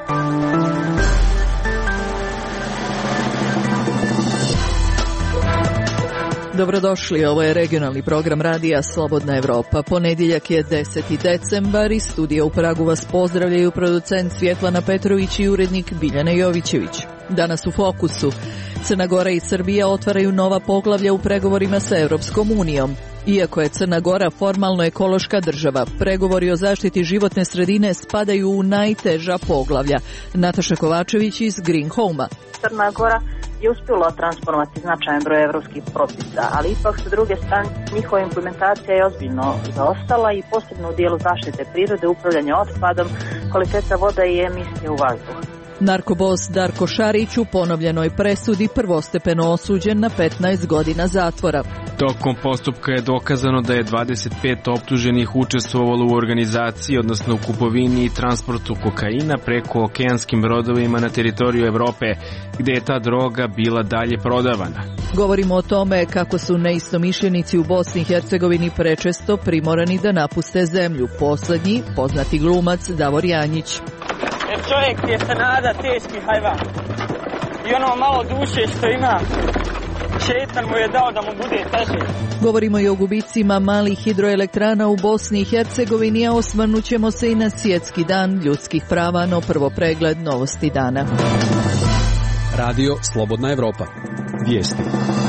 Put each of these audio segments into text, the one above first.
Dobrodošli, ovo je regionalni program radija Slobodna Evropa. Ponedjeljak je 10. decembar i studija u Pragu vas pozdravljaju producent Svjetlana Petrović i urednik Biljana Jovićević. Danas u fokusu. Crna Gora i Srbija otvaraju nova poglavlja u pregovorima sa Europskom unijom. Iako je Crna Gora formalno ekološka država, pregovori o zaštiti životne sredine spadaju u najteža poglavlja. Nataša Kovačević iz Green Home-a. Crna Gora je uspjela transformovati značajan broj evropskih propisa, ali ipak sa druge strane njihova implementacija je ozbiljno zaostala i posebno u dijelu zaštite prirode, upravljanja otpadom, kvaliteta voda i emisije u vazduh. Narkobos Darko Šarić u ponovljenoj presudi prvostepeno osuđen na 15 godina zatvora. Tokom postupka je dokazano da je 25 optuženih učestvovalo u organizaciji, odnosno u kupovini i transportu kokaina preko okeanskim brodovima na teritoriju Evrope, gdje je ta droga bila dalje prodavana. Govorimo o tome kako su neistomišljenici u Bosni i Hercegovini prečesto primorani da napuste zemlju. Poslednji, poznati glumac Davor Janjić. Jer čovjek je se nada teški hajvan i ono malo duše što ima, šetan mu je dao da mu bude teže. Govorimo i o gubicima malih hidroelektrana u Bosni i Hercegovini, a osvrnut ćemo se i na Svjetski dan ljudskih prava, no prvo pregled novosti dana. Radio Slobodna Evropa. Vijesti.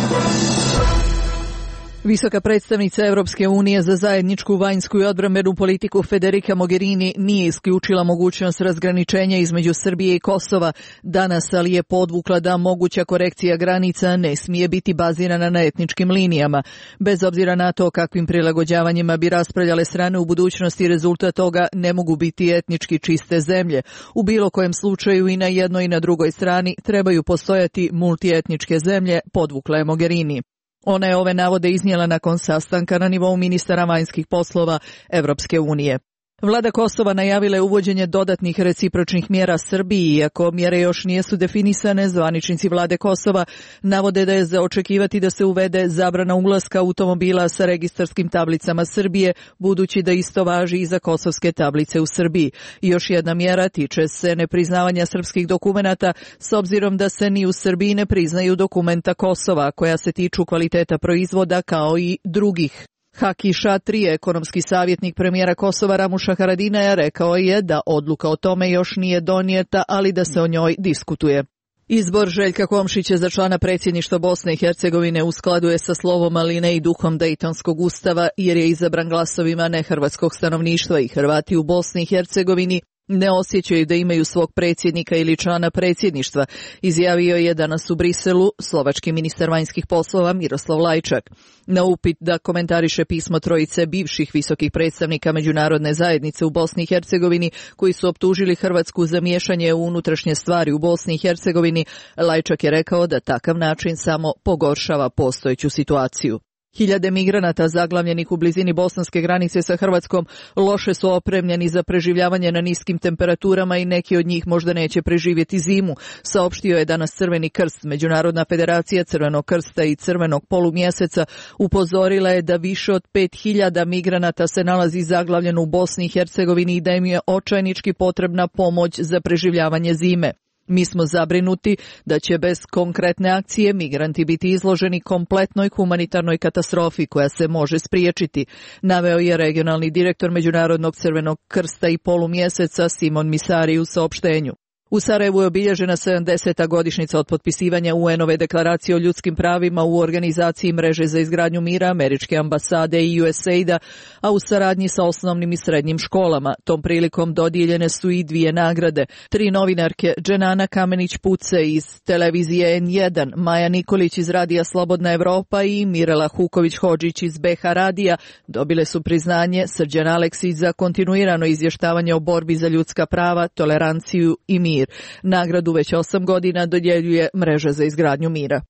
Visoka predstavnica Europske unije za zajedničku vanjsku i odbrambenu politiku Federica Mogherini nije isključila mogućnost razgraničenja između Srbije i Kosova danas, ali je podvukla da moguća korekcija granica ne smije biti bazirana na etničkim linijama. Bez obzira na to kakvim prilagođavanjima bi raspravljale strane u budućnosti, rezultat toga ne mogu biti etnički čiste zemlje. U bilo kojem slučaju i na jednoj i na drugoj strani trebaju postojati multietničke zemlje, podvukla je Mogherini. Ona je ove navode iznijela nakon sastanka na nivou ministara vanjskih poslova Evropske unije. Vlada Kosova najavila je uvođenje dodatnih recipročnih mjera Srbiji, iako mjere još nisu definisane. Zvaničnici vlade Kosova navode da je za očekivati da se uvede zabrana ulaska automobila sa registarskim tablicama Srbije, budući da isto važi i za kosovske tablice u Srbiji. I još jedna mjera tiče se nepriznavanja srpskih dokumenata, s obzirom da se ni u Srbiji ne priznaju dokumenta Kosova, koja se tiču kvaliteta proizvoda kao i drugih. Haki Šatri, ekonomski savjetnik premijera Kosova Ramuša Haradinaja, rekao je da odluka o tome još nije donijeta, ali da se o njoj diskutuje. Izbor Željka Komšića za člana predsjedništva Bosne i Hercegovine u skladu je sa slovom, ali ne i duhom Dejtonskog ustava, jer je izabran glasovima nehrvatskog stanovništva i Hrvati u Bosni i Hercegovini ne osjećaju da imaju svog predsjednika ili člana predsjedništva, izjavio je danas u Briselu slovački ministar vanjskih poslova Miroslav Lajčak. Na upit da komentariše pismo trojice bivših visokih predstavnika međunarodne zajednice u Bosni i Hercegovini koji su optužili Hrvatsku za miješanje u unutrašnje stvari u Bosni i Hercegovini, Lajčak je rekao da takav način samo pogoršava postojeću situaciju. Hiljade migranata zaglavljenih u blizini bosanske granice sa Hrvatskom loše su opremljeni za preživljavanje na niskim temperaturama i neki od njih možda neće preživjeti zimu, saopštio je danas Crveni krst. Međunarodna federacija Crvenog krsta i Crvenog polumjeseca upozorila je da više od 5000 migranata se nalazi zaglavljeno u Bosni i Hercegovini i da im je očajnički potrebna pomoć za preživljavanje zime. Mi smo zabrinuti da će bez konkretne akcije migranti biti izloženi kompletnoj humanitarnoj katastrofi koja se može spriječiti, naveo je regionalni direktor Međunarodnog Crvenog krsta i polumjeseca Simon Misari u saopštenju. U Sarajevu je obilježena 70. godišnjica od potpisivanja UN-ove deklaracije o ljudskim pravima u organizaciji Mreže za izgradnju mira, Američke ambasade i USAID-a, a u saradnji sa osnovnim i srednjim školama. Tom prilikom dodijeljene su i 2 nagrade. 3 novinarke, Dženana Kamenić-Puce iz televizije N1, Maja Nikolić iz radija Slobodna Evropa i Mirela Huković-Hodžić iz BH radija, dobile su priznanje Srđan Aleksić za kontinuirano izvještavanje o borbi za ljudska prava, toleranciju i mir. Nagradu već 8 godina dodjeljuje Mreža za izgradnju mira.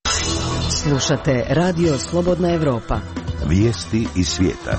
Slušate Radio Slobodna Evropa. Vijesti iz svijeta.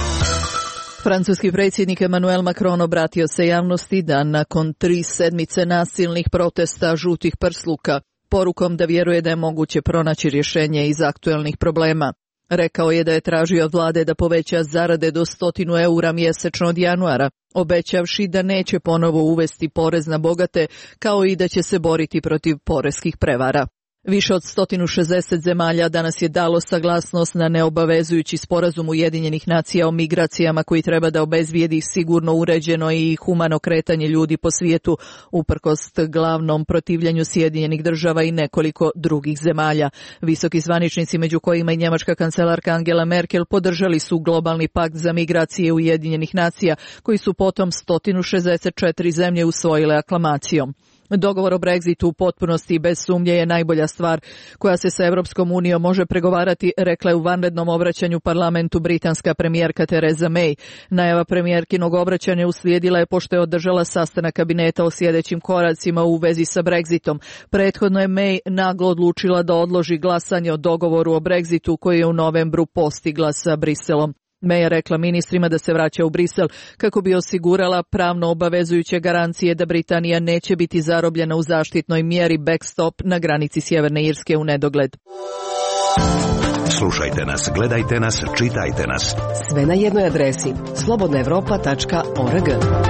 Francuski predsjednik Emmanuel Macron obratio se javnosti dan nakon 3 sedmice nasilnih protesta žutih prsluka, porukom da vjeruje da je moguće pronaći rješenje iz aktuelnih problema. Rekao je da je tražio od vlade da poveća zarade do 100 eura mjesečno od januara, obećavši da neće ponovo uvesti porez na bogate, kao i da će se boriti protiv poreskih prevara. Više od 160 zemalja danas je dalo saglasnost na neobavezujući sporazum Ujedinjenih nacija o migracijama koji treba da obezbijedi sigurno, uređeno i humano kretanje ljudi po svijetu, uprkos glavnom protivljenju Sjedinjenih država i nekoliko drugih zemalja. Visoki zvaničnici, među kojima i njemačka kancelarka Angela Merkel, podržali su globalni pakt za migracije Ujedinjenih nacija, koji su potom 164 zemlje usvojile aklamacijom. Dogovor o Brexitu u potpunosti i bez sumnje je najbolja stvar koja se sa Europskom unijom može pregovarati, rekla je u vanrednom obraćanju parlamentu britanska premijerka Theresa May. Najava premijerkinog obraćanja uslijedila je pošto je održala sastanak kabineta o sljedećim koracima u vezi sa Brexitom. Prethodno je May naglo odlučila da odloži glasanje o dogovoru o Brexitu koji je u novembru postigla sa Briselom. May je rekla ministrima da se vraća u Brisel kako bi osigurala pravno obavezujuće garancije da Britanija neće biti zarobljena u zaštitnoj mjeri backstop na granici Sjeverne Irske u nedogled. Slušajte nas, gledajte nas, čitajte nas. Sve na jednoj adresi slobodnaevropa.org.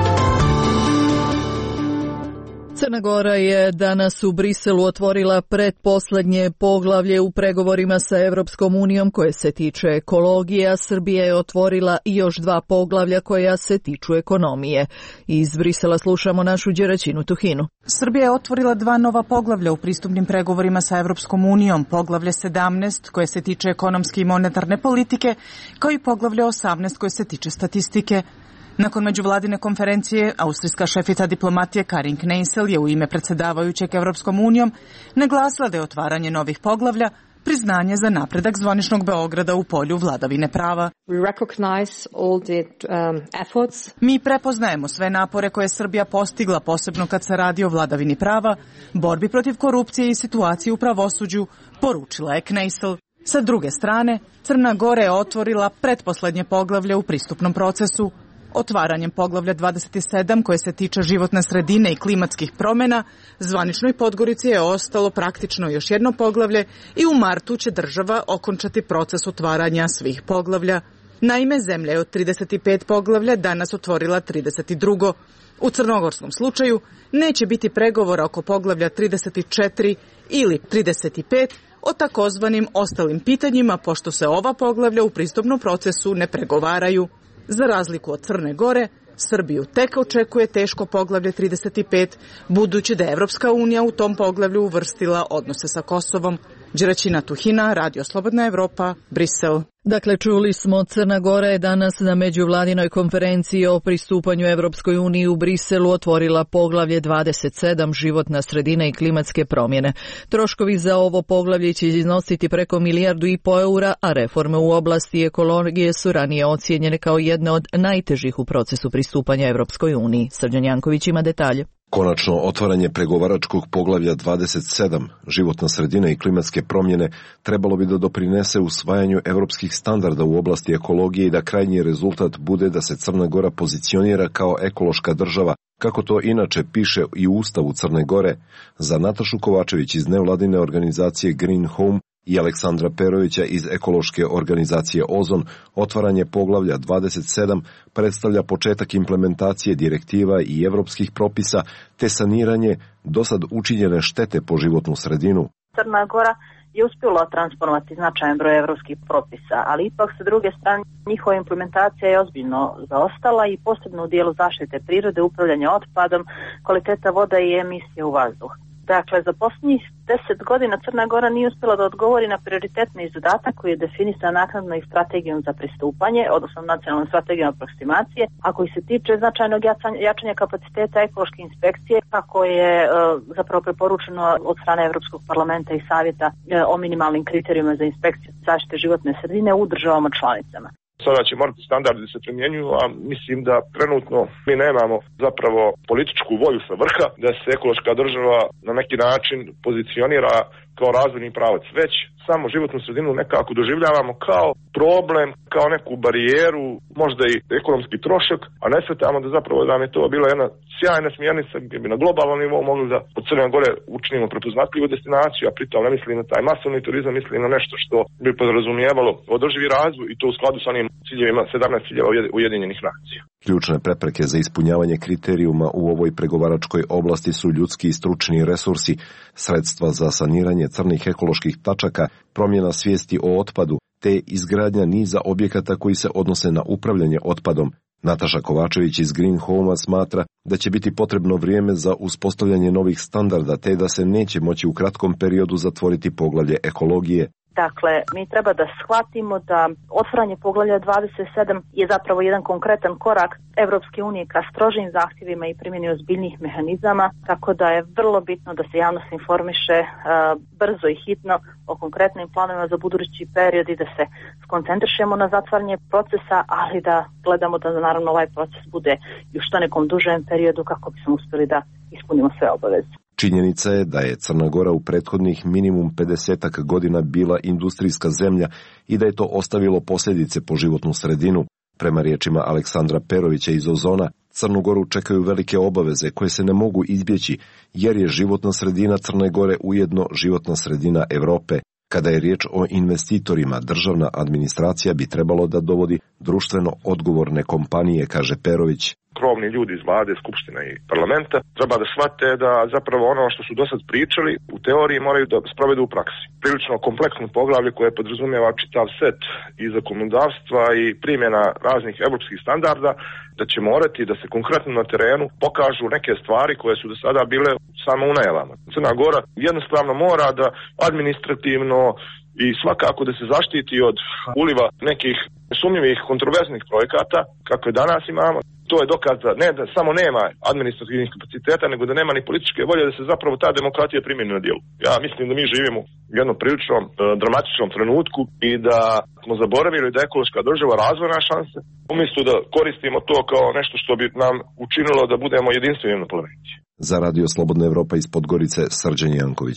Crna Gora je danas u Briselu otvorila pretposlednje poglavlje u pregovorima sa Europskom unijom koje se tiče ekologije, a Srbija je otvorila i još 2 poglavlja koja se tiču ekonomije. Iz Brisela slušamo našu Đeraćinu Tuhinu. Srbija je otvorila 2 nova poglavlja u pristupnim pregovorima sa Europskom unijom, poglavlje 17 koje se tiče ekonomske i monetarne politike, kao i poglavlje 18 koje se tiče statistike. Nakon međuvladine konferencije, austrijska šefica diplomatije Karin Kneissel je u ime predsjedavajućeg Europskom unijom naglasila da je otvaranje novih poglavlja priznanje za napredak zvaničnog Beograda u polju vladavine prava. Mi prepoznajemo sve napore koje je Srbija postigla, posebno kad se radi o vladavini prava, borbi protiv korupcije i situaciji u pravosuđu, poručila je Kneissel. Sa druge strane, Crna Gora je otvorila pretposlednje poglavlje u pristupnom procesu. Otvaranjem poglavlja 27 koje se tiče životne sredine i klimatskih promjena, zvaničnoj Podgorici je ostalo praktično još jedno poglavlje i u martu će država okončati proces otvaranja svih poglavlja. Naime, zemlja je od 35 poglavlja danas otvorila 32. U crnogorskom slučaju neće biti pregovora oko poglavlja 34 ili 35 o takozvanim ostalim pitanjima, pošto se ova poglavlja u pristupnom procesu ne pregovaraju. Za razliku od Crne Gore, Srbiju tek očekuje teško poglavlje 35, budući da je Evropska unija u tom poglavlju uvrstila odnose sa Kosovom. Đeraćina Tuhina, Radio Slobodna Evropa, Brisel. Dakle, čuli smo, Crna Gora je danas na međuvladinoj konferenciji o pristupanju Evropskoj uniji u Briselu otvorila poglavlje 27 životna sredina i klimatske promjene. Troškovi za ovo poglavlje će iznositi preko 1,5 milijardu eura, a reforme u oblasti ekologije su ranije ocijenjene kao jedne od najtežih u procesu pristupanja Evropskoj uniji. Srđan Janković ima detalje. Konačno otvaranje pregovaračkog poglavlja 27, životna sredina i klimatske promjene, trebalo bi da doprinese usvajanju evropskih standarda u oblasti ekologije i da krajnji rezultat bude da se Crna Gora pozicionira kao ekološka država, kako to inače piše i u Ustavu Crne Gore. Za Natašu Kovačević iz nevladine organizacije Green Home i Aleksandra Perovića iz ekološke organizacije Ozon, otvaranje poglavlja 27 predstavlja početak implementacije direktiva i evropskih propisa te saniranje dosad učinjene štete po životnu sredinu. Crna Gora je uspjela transponovati značajan broj evropskih propisa, ali ipak sa druge strane njihova implementacija je ozbiljno zaostala i posebno u dijelu zaštite prirode, upravljanja otpadom, kvaliteta voda i emisije u vazduh. Dakle, za posljednjih 10 godina Crna Gora nije uspjela da odgovori na prioritetni zadatak koji je definisan naknadno i strategijom za pristupanje, odnosno nacionalnom strategijom aproksimacije, a koji se tiče značajnog jačanja kapaciteta ekološke inspekcije, kako je zapravo preporučeno od strane Europskog parlamenta i savjeta o minimalnim kriterijima za inspekciju zaštite životne sredine u državama članicama. Sada će morati standardi se primjenjuju, a mislim da trenutno mi nemamo zapravo političku volju sa vrha da se ekološka država na neki način pozicionira kao razvojni pravac, već samo životnu sredinu nekako doživljavamo kao problem, kao neku barijeru, možda i ekonomski trošak, a ne shvatamo da zapravo nam je to bila jedna sjajna smjernica gdje bi na globalnom nivou mogli da od Crne Gore učinimo prepoznatljivu destinaciju, a pritom ne mislim na taj masovni turizam, mislim na nešto što bi podrazumijevalo održivi razvoj i to u skladu sa onim ciljevima 17 ciljeva Ujedinjenih nacija. Ključne prepreke za ispunjavanje kriterijuma u ovoj pregovaračkoj oblasti su ljudski i stručni resursi, sredstva za saniranje crnih ekoloških tačaka, promjena svijesti o otpadu, te izgradnja niza objekata koji se odnose na upravljanje otpadom. Nataša Kovačević iz Green Home smatra da će biti potrebno vrijeme za uspostavljanje novih standarda, te da se neće moći u kratkom periodu zatvoriti poglavlje ekologije. Dakle, mi treba da shvatimo da otvaranje poglavlja 27 je zapravo jedan konkretan korak Evropske unije ka strožim zahtjevima i primjeni ozbiljnih mehanizama, tako da je vrlo bitno da se javnost informiše brzo i hitno o konkretnim planovima za budući period i da se skoncentrišemo na zatvaranje procesa, ali da gledamo da naravno ovaj proces bude i u što nekom dužem periodu kako bismo uspjeli da ispunimo sve obaveze. Činjenica je da je Crna Gora u prethodnih minimum 50 godina bila industrijska zemlja i da je to ostavilo posljedice po životnu sredinu. Prema riječima Aleksandra Perovića iz Ozona, Crnu Goru čekaju velike obaveze koje se ne mogu izbjeći, jer je životna sredina Crne Gore ujedno životna sredina Europe. Kada je riječ o investitorima, državna administracija bi trebalo da dovodi društveno odgovorne kompanije, kaže Perović. Krovni ljudi iz vlade, skupštine i parlamenta treba da shvate da zapravo ono što su do sad pričali u teoriji moraju da sprovedu u praksi. Prilično kompleksno poglavlje koje podrazumijeva čitav set i zakonodavstva i primjena raznih evropskih standarda, da će morati da se konkretno na terenu pokažu neke stvari koje su do sada bile samo u najavama. Crna Gora jednostavno mora da administrativno i svakako da se zaštiti od uliva nekih sumnjivih kontroverznih projekata kako je danas imamo. To je dokaz da ne da samo nema administrativnih kapaciteta, nego da nema ni političke volje da se zapravo ta demokratija primjeni na djelu. Ja mislim da mi živimo u jednom prilično dramatičnom trenutku i da smo zaboravili da je ekološka država razvojna šansa, umjesto da koristimo to kao nešto što bi nam učinilo da budemo jedinstveni na planeti. Za Radio Slobodna Evropa iz Podgorice, Srđan Janković.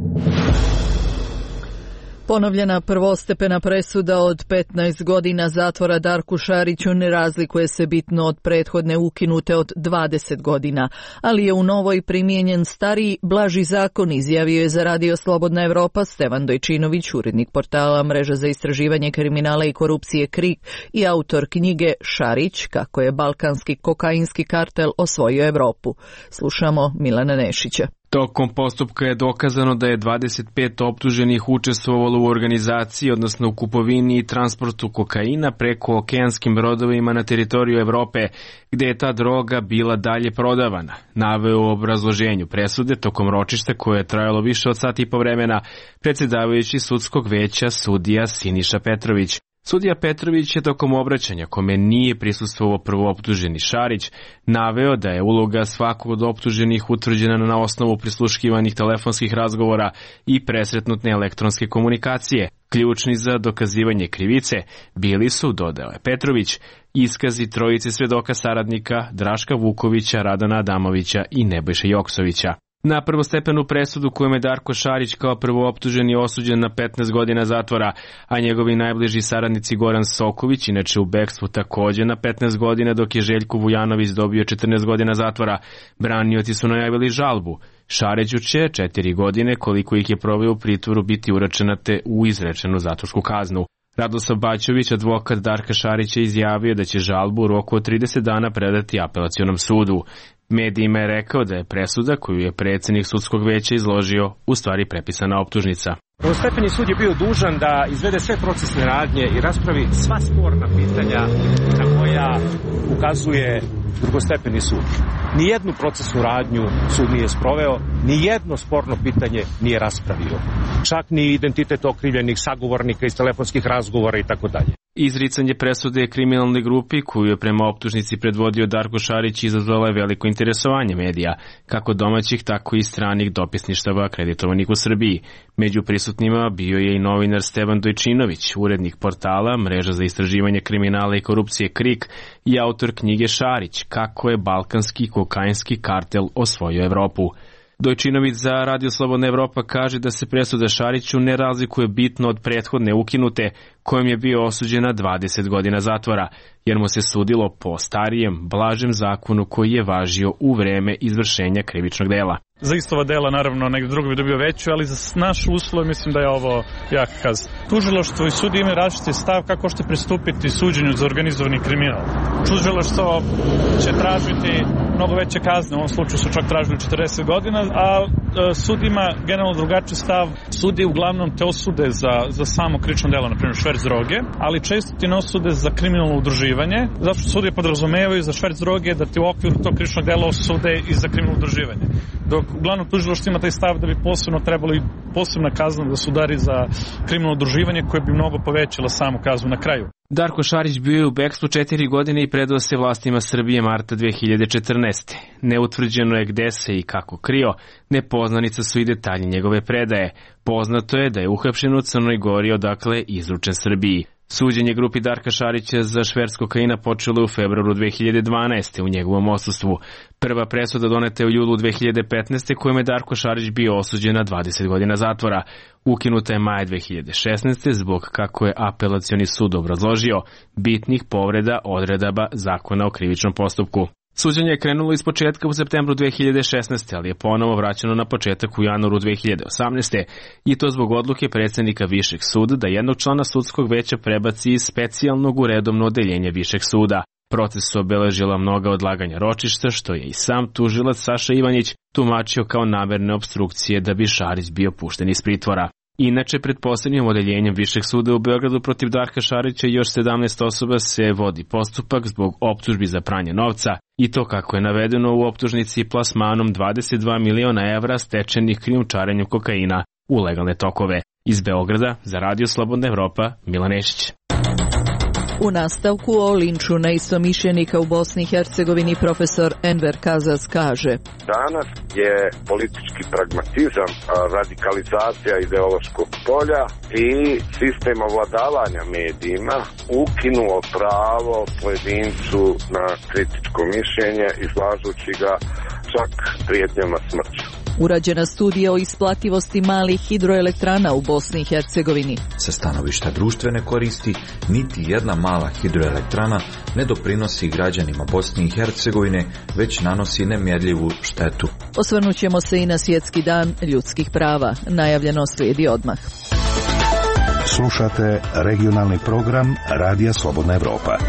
Ponovljena prvostepena presuda od 15 godina zatvora Darku Šariću ne razlikuje se bitno od prethodne ukinute od 20 godina, ali je u novoj primijenjen stariji, blaži zakon, izjavio je za Radio Slobodna Evropa Stevan Dojčinović, urednik portala Mreža za istraživanje kriminala i korupcije KRIK i autor knjige Šarić, kako je balkanski kokainski kartel osvojio Evropu. Slušamo Milana Nešića. Tokom postupka je dokazano da je 25 optuženih učestvovalo u organizaciji, odnosno u kupovini i transportu kokaina preko okeanskim brodovima na teritoriju Evrope, gde je ta droga bila dalje prodavana. Naveo u obrazloženju presude tokom ročišta koje je trajalo više od sat i po vremena predsjedavajući sudskog veća sudija Siniša Petrović. Sudija Petrović je tokom obraćanja, kome nije prisustvovao prvooptuženi Šarić, naveo da je uloga svakog od optuženih utvrđena na osnovu prisluškivanih telefonskih razgovora i presretnutne elektronske komunikacije. Ključni za dokazivanje krivice bili su, dodao je Petrović, iskazi trojice svedoka saradnika Draška Vukovića, Radana Adamovića i Nebojše Joksovića. Na prvostepenu presudu kojom je Darko Šarić kao prvooptuženi osuđen na 15 godina zatvora, a njegovi najbliži saradnici Goran Soković, inače u bekstvu također na 15 godina, dok je Željko Vujanović dobio 14 godina zatvora, branioci su najavili žalbu. Šariću će 4 godine, koliko ih je proveo u pritvoru, biti uračena te u izrečenu zatvorsku kaznu. Radoslav Baćović, advokat Darka Šarića, izjavio da će žalbu u roku od 30 dana predati apelacionom sudu. Medijima je rekao da je presuda koju je predsjednik sudskog veća izložio u stvari prepisana optužnica. Prvostepeni sud je bio dužan da izvede sve procesne radnje i raspravi sva sporna pitanja na koja ukazuje drugostepeni sud. Nijednu procesnu radnju sud nije sproveo, nijedno sporno pitanje nije raspravio. Čak ni identitet okrivljenih sagovornika iz telefonskih razgovora i tako dalje. Izricanje presude kriminalne grupi koju je prema optužnici predvodio Darko Šarić izazvala je veliko interesovanje medija, kako domaćih tako i stranih dopisništava akreditovanih u Srbiji. Među prisutnima bio je i novinar Stevan Dojčinović, urednik portala Mreža za istraživanje kriminala i korupcije KRIK i autor knjige Šarić, kako je balkanski kokainski kartel osvojio Evropu. Dojčinović za Radio Slobodna Evropa kaže da se presuda Šariću ne razlikuje bitno od prethodne ukinute, kojom je bio osuđen na 20 godina zatvora, jer mu se sudilo po starijem, blažem zakonu koji je važio u vreme izvršenja krivičnog dela. Za istova dela, naravno, negdje drugo bi dobio veću, ali za naš uslov mislim da je ovo jak kazna. Tužilaštvo i sudi imaju različiti stav kako ćete pristupiti suđenju za organizovani kriminal. Tužilaštvo će tražiti mnogo veće kazne, u ovom slučaju su čak tražili 40 godina, a sud ima generalno drugačiji stav. Sudi uglavnom te osude za samo krivično delo, na primjer šverc droge, ali često ti ne osude za kriminalno udruživanje, zato što sudi podrazumevaju za šverc droge da ti u okviru tog krivičnog dela osude i za kriminalno udruživanje. Dok uglavnom tužilaštvo ima taj stav da bi posebno trebalo i posebna kazna da se udari za kriminalno udruživanje koje bi mnogo povećalo samu kaznu na kraju. Darko Šarić bio je u bekstvu 4 godine i predao se vlastima Srbije marta 2014. Neutvrđeno je gde se i kako krio, nepoznanica su i detalji njegove predaje. Poznato je da je uhapšen u Crnoj Gori odakle izručen Srbiji. Suđenje grupi Darka Šarića za šverc kokaina počelo je u februaru 2012. u njegovom odsustvu. Prva presuda doneta je u julu 2015. kojom je Darko Šarić bio osuđen na 20 godina zatvora. Ukinuta je maja 2016. zbog, kako je apelacioni sud obrazložio, bitnih povreda odredaba Zakona o krivičnom postupku. Suđenje je krenulo iz početka u septembru 2016. ali je ponovo vraćeno na početak u januaru 2018. i to zbog odluke predsjednika Višeg suda da jednog člana sudskog veća prebaci iz specijalnog u redovno odeljenje Višeg suda. Proces su obeležila mnoga odlaganja ročišta, što je i sam tužilac Saša Ivanjić tumačio kao namerne opstrukcije da bi Šarić bio pušten iz pritvora. Inače, pred posebnim odeljenjem Višeg suda u Beogradu protiv Darka Šarića i još 17 osoba se vodi postupak zbog optužbi za pranje novca i to, kako je navedeno u optužnici, plasmanom 22 miliona evra stečenih krijumčarenjem kokaina u legalne tokove. Iz Beograda za Radio Slobodna Evropa, Milan Nešić. U nastavku o linču neistomišljenika u Bosni i Hercegovini profesor Enver Kazas kaže: Danas je politički pragmatizam, radikalizacija ideološkog polja i sistem ovladavanja medijima ukinuo pravo pojedincu na kritičko mišljenje, izlažući ga čak prijetnjama smrću. Urađena studija o isplativosti malih hidroelektrana u Bosni i Hercegovini. Sa stanovišta društvene koristi, niti jedna mala hidroelektrana ne doprinosi građanima Bosne i Hercegovine, već nanosi nemjerljivu štetu. Osvrnut ćemo se i na Svjetski dan ljudskih prava. Najavljeno slijedi odmah. Slušate regionalni program Radija Slobodna Evropa.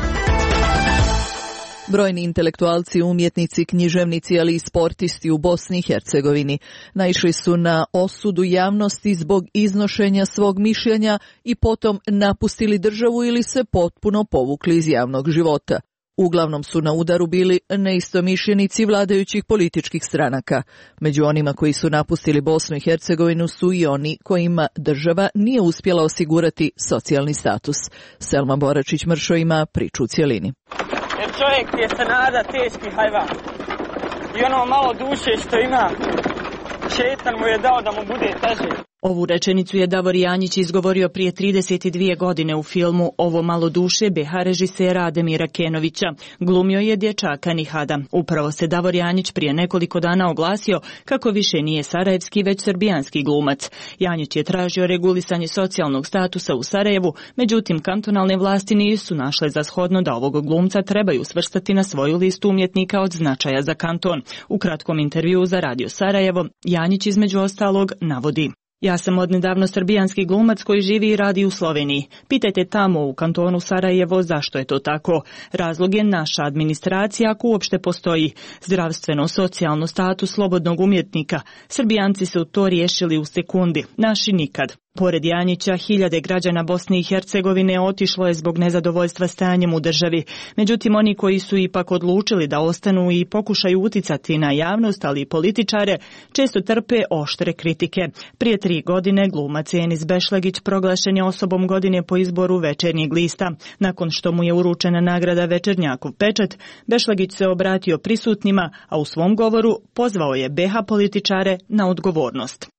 Brojni intelektualci, umjetnici, književnici, ali i sportisti u Bosni i Hercegovini naišli su na osudu javnosti zbog iznošenja svog mišljenja i potom napustili državu ili se potpuno povukli iz javnog života. Uglavnom su na udaru bili neistomišljenici vladajućih političkih stranaka. Među onima koji su napustili Bosnu i Hercegovinu su i oni kojima država nije uspjela osigurati socijalni status. Selma Boračić-Mršo ima priču u cjelini. Jer čovjek je se nada teški hajvan. I ono malo duše što ima, šetan mu je dao da mu bude teže. Ovu rečenicu je Davor Janjić izgovorio prije 32 godine u filmu Ovo malo duše BH režisera Ademira Kenovića. Glumio je dječaka Nihada. Upravo se Davor Janjić prije nekoliko dana oglasio kako više nije sarajevski već srbijanski glumac. Janjić je tražio regulisanje socijalnog statusa u Sarajevu, međutim kantonalne vlasti nisu našle za shodno da ovog glumca trebaju svrstati na svoju listu umjetnika od značaja za kanton. U kratkom intervjuu za Radio Sarajevo, Janjić između ostalog navodi: Ja sam odnedavno srbijanski glumac koji živi i radi u Sloveniji. Pitajte tamo u kantonu Sarajevo zašto je to tako. Razlog je naša administracija, ako uopšte postoji. Zdravstveno, socijalno status slobodnog umjetnika. Srbijanci su to riješili u sekundi, naši nikad. Pored Janjića, hiljade građana Bosne i Hercegovine otišlo je zbog nezadovoljstva stanjem u državi. Međutim, oni koji su ipak odlučili da ostanu i pokušaju uticati na javnost, ali i političare, često trpe oštre kritike. Prije 3 godine glumac Enis Bešlegić proglašen je osobom godine po izboru Večernjeg lista. Nakon što mu je uručena nagrada Večernjakov pečat, Bešlegić se obratio prisutnima, a u svom govoru pozvao je BH političare na odgovornost.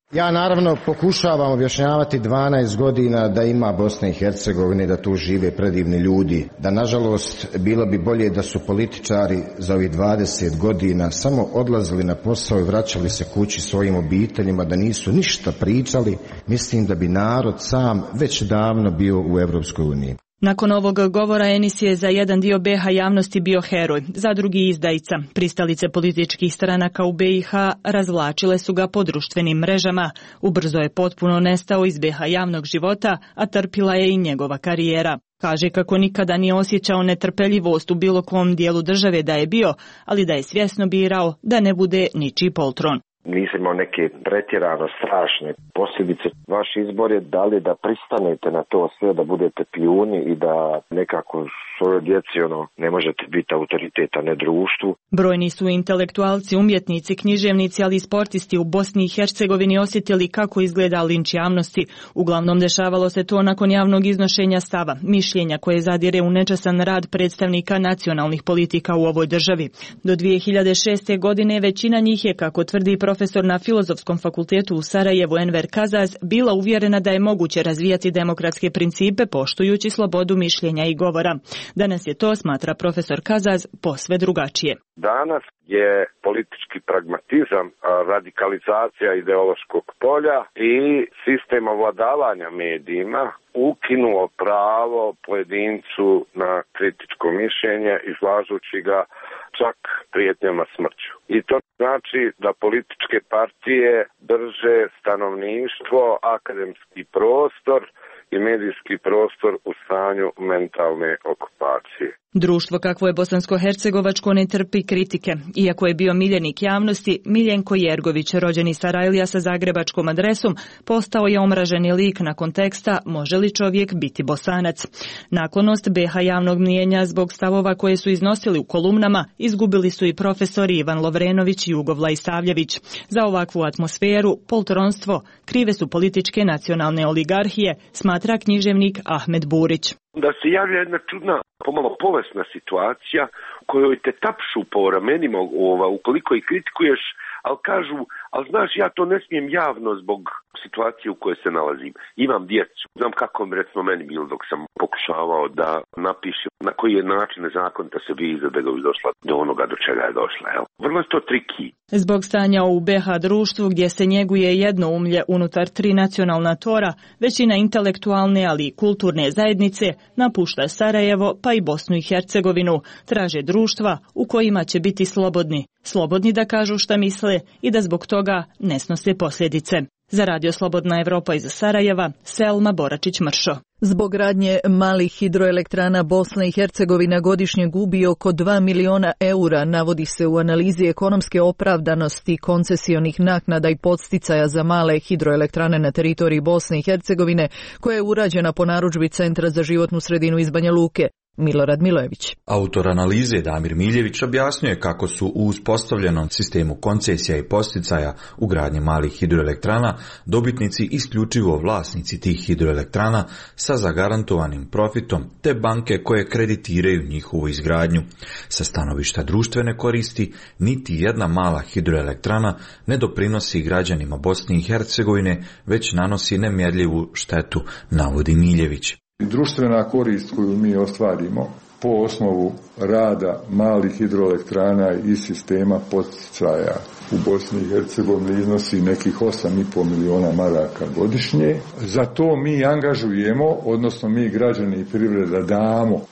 Ja naravno pokušavam objašnjavati 12 godina da ima Bosne i Hercegovine, da tu žive predivni ljudi, da nažalost bilo bi bolje da su političari za ovih 20 godina samo odlazili na posao i vraćali se kući svojim obiteljima, da nisu ništa pričali. Mislim da bi narod sam već davno bio u Europskoj uniji. Nakon ovog govora Enis je za jedan dio BiH javnosti bio heroj, za drugi izdajica. Pristalice političkih stranaka u BiH razvlačile su ga po društvenim mrežama. Ubrzo je potpuno nestao iz BiH javnog života, a trpila je i njegova karijera. Kaže kako nikada nije osjećao netrpeljivost u bilo kom dijelu države da je bio, ali da je svjesno birao da ne bude ničiji poltron. Nisam imao neke pretjerano strašne posljedice. Vaš izbor je da li da pristanete na to sve, da budete pijuni i da nekako svojoj djeci ne možete biti autoritet, a ne društvu. Brojni su intelektualci, umjetnici, književnici, ali i sportisti u Bosni i Hercegovini osjetili kako izgleda linč javnosti. Uglavnom dešavalo se to nakon javnog iznošenja stava, mišljenja koje zadire u nečasan rad predstavnika nacionalnih politika u ovoj državi. Do 2006. godine većina njih je, kako tvrdi profesor na Filozofskom fakultetu u Sarajevu Enver Kazaz, bila uvjerena da je moguće razvijati demokratske principe poštujući slobodu mišljenja i govora. Danas je to, smatra profesor Kazaz, posve drugačije. Danas je politički pragmatizam, radikalizacija ideološkog polja i sistem ovladavanja medijima ukinuo pravo pojedincu na kritičko mišljenje, izlažući ga čak prijetnjama smrću. I to znači da političke partije drže stanovništvo, akademski prostor i medijski prostor u stanju mentalne okupacije. Društvo kakvo je bosansko-hercegovačko ne trpi kritike. Iako je bio miljenik javnosti, Miljenko Jergović, rođeni Sarajlija sa zagrebačkom adresom, postao je omraženi lik nakon teksta Može li čovjek biti Bosanac? Naklonost BiH javnog mnijenja zbog stavova koje su iznosili u kolumnama izgubili su i profesori Ivan Lovrenović i Jugo Vlaisavljević. Za ovakvu atmosferu, poltronstvo, krive su političke nacionalne oligarhije, smatra književnik Ahmed Burić. Da se javlja jedna čudna, pomalo bolesna situacija u kojoj te tapšu po ramenima ukoliko ih kritikuješ, ali kažu, ali znaš, ja to ne smijem javno zbog situacije u kojoj se nalazim. Imam djecu. Znam kako mi recimo meni bilo dok sam pokušavao da napišem na koji je način nezakonita se viza da ga bi došla do onoga do čega je došla. Jel? Vrlo je to triki. Zbog stanja u BiH društvu gdje se njeguje jednoumlje unutar 3 nacionalna tora, većina intelektualne ali i kulturne zajednice napušta Sarajevo pa i Bosnu i Hercegovinu. Traže društva u kojima će biti slobodni. Slobodni da kažu šta misle i da zbog toga ne snose posljedice. Za Radio Slobodna Evropa iz Sarajeva, Selma Boračić-Mršo. Zbog radnje malih hidroelektrana Bosna i Hercegovina godišnje gubi oko 2 miliona eura, navodi se u analizi ekonomske opravdanosti koncesionih naknada i podsticaja za male hidroelektrane na teritoriji Bosne i Hercegovine, koja je urađena po narudžbi Centra za životnu sredinu iz Banja Luke. Milorad Milojević. Autor analize Damir Miljević objasnjuje kako su u uspostavljenom sistemu koncesija i posticaja u gradnji malih hidroelektrana dobitnici isključivo vlasnici tih hidroelektrana sa zagarantovanim profitom te banke koje kreditiraju njihovu izgradnju. Sa stanovišta društvene koristi, niti jedna mala hidroelektrana ne doprinosi građanima Bosne i Hercegovine, već nanosi nemjerljivu štetu, navodi Miljević. Društvena korist koju mi ostvarimo po osnovu rada malih hidroelektrana i sistema poticaja u Bosni i Hercegovini iznosi nekih 8,5 miliona maraka godišnje. Za to mi angažujemo, odnosno mi građani i privreda damo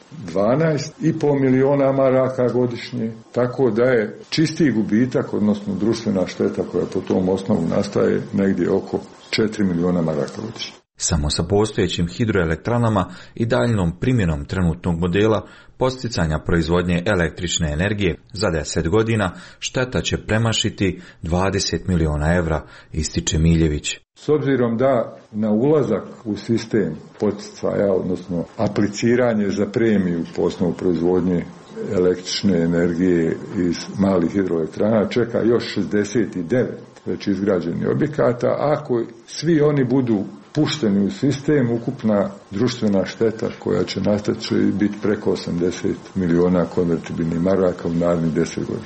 12,5 miliona maraka godišnje, tako da je čisti gubitak, odnosno društvena šteta koja po tom osnovu nastaje negdje oko 4 miliona maraka godišnje. Samo sa postojećim hidroelektranama i daljnom primjenom trenutnog modela posticanja proizvodnje električne energije za 10 godina šteta će premašiti 20 miliona evra, ističe Miljević. S obzirom da na ulazak u sistem poticaja, odnosno apliciranje za premiju po osnovu proizvodnje električne energije iz malih hidroelektrana čeka još 69 već izgrađenih objekata, ako svi oni budu pušteni u sistem, ukupna društvena šteta koja će nastati će biti preko 80 miliona konvertibilnih maraka u narednih 10 godina.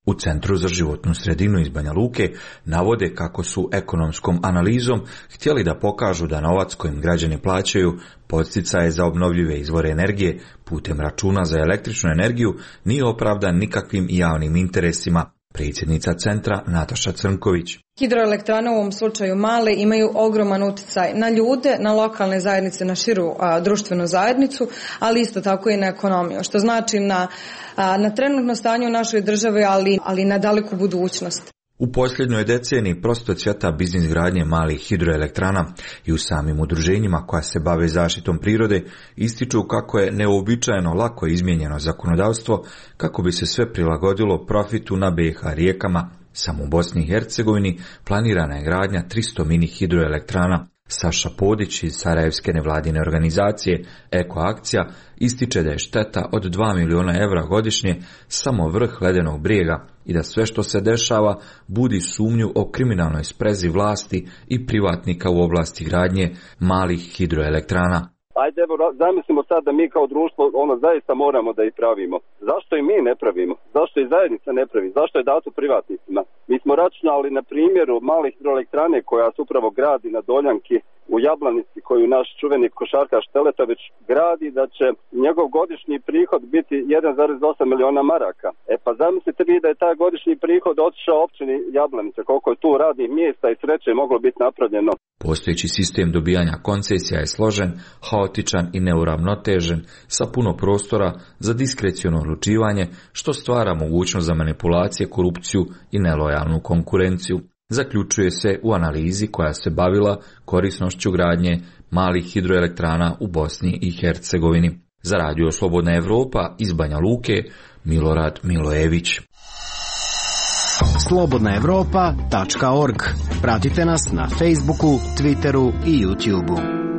U Centru za životnu sredinu iz Banja Luke navode kako su ekonomskom analizom htjeli da pokažu da novac kojim građani plaćaju podsticaje za obnovljive izvore energije putem računa za električnu energiju nije opravdan nikakvim javnim interesima. Predsjednica centra Nataša Crnković. Hidroelektrane u ovom slučaju male imaju ogroman utjecaj na ljude, na lokalne zajednice, na širu društvenu zajednicu, ali isto tako i na ekonomiju, što znači na trenutno stanje u našoj državi, ali na daleku budućnost. U posljednjoj deceniji prostorcvjeta biznis gradnje malih hidroelektrana i u samim udruženjima koja se bave zaštitom prirode ističu kako je neuobičajeno lako izmijenjeno zakonodavstvo kako bi se sve prilagodilo profitu na BiH rijekama. Samo u Bosni i Hercegovini planirana je gradnja 300 mini hidroelektrana. Saša Podić iz sarajevske nevladine organizacije Eko Akcija ističe da je šteta od 2 miliona evra godišnje samo vrh ledenog brijega i da sve što se dešava budi sumnju o kriminalnoj sprezi vlasti i privatnika u oblasti gradnje malih hidroelektrana. Ajde, zamislimo sad da mi kao društvo zaista moramo da ih pravimo. Zašto i mi ne pravimo? Zašto i zajednica ne pravi? Zašto je dato privatnicima? Mi smo računali na primjeru male hidroelektrane koja se upravo gradi na Doljanki u Jablanici, koju naš čuveni košarkaš Teletović gradi, da će njegov godišnji prihod biti 1,8 miliona maraka. Pa zamislite vi da je taj godišnji prihod otišao općini Jablanica, koliko je tu radnih mjesta i sreće moglo biti napravljeno. Postojeći sistem dobijanja koncesija je složen, haotičan i neuravnotežen, sa puno prostora za diskreciono odlučivanje, što stvara mogućnost za manipulacije, korupciju i nelojalnu konkurenciju. Zaključuje se u analizi koja se bavila korisnošću gradnje malih hidroelektrana u Bosni i Hercegovini. Za Radio Slobodna Evropa iz Banja Luke, Milorad Milojević. slobodnaevropa.org. Pratite nas na Facebooku, Twitteru i YouTubeu.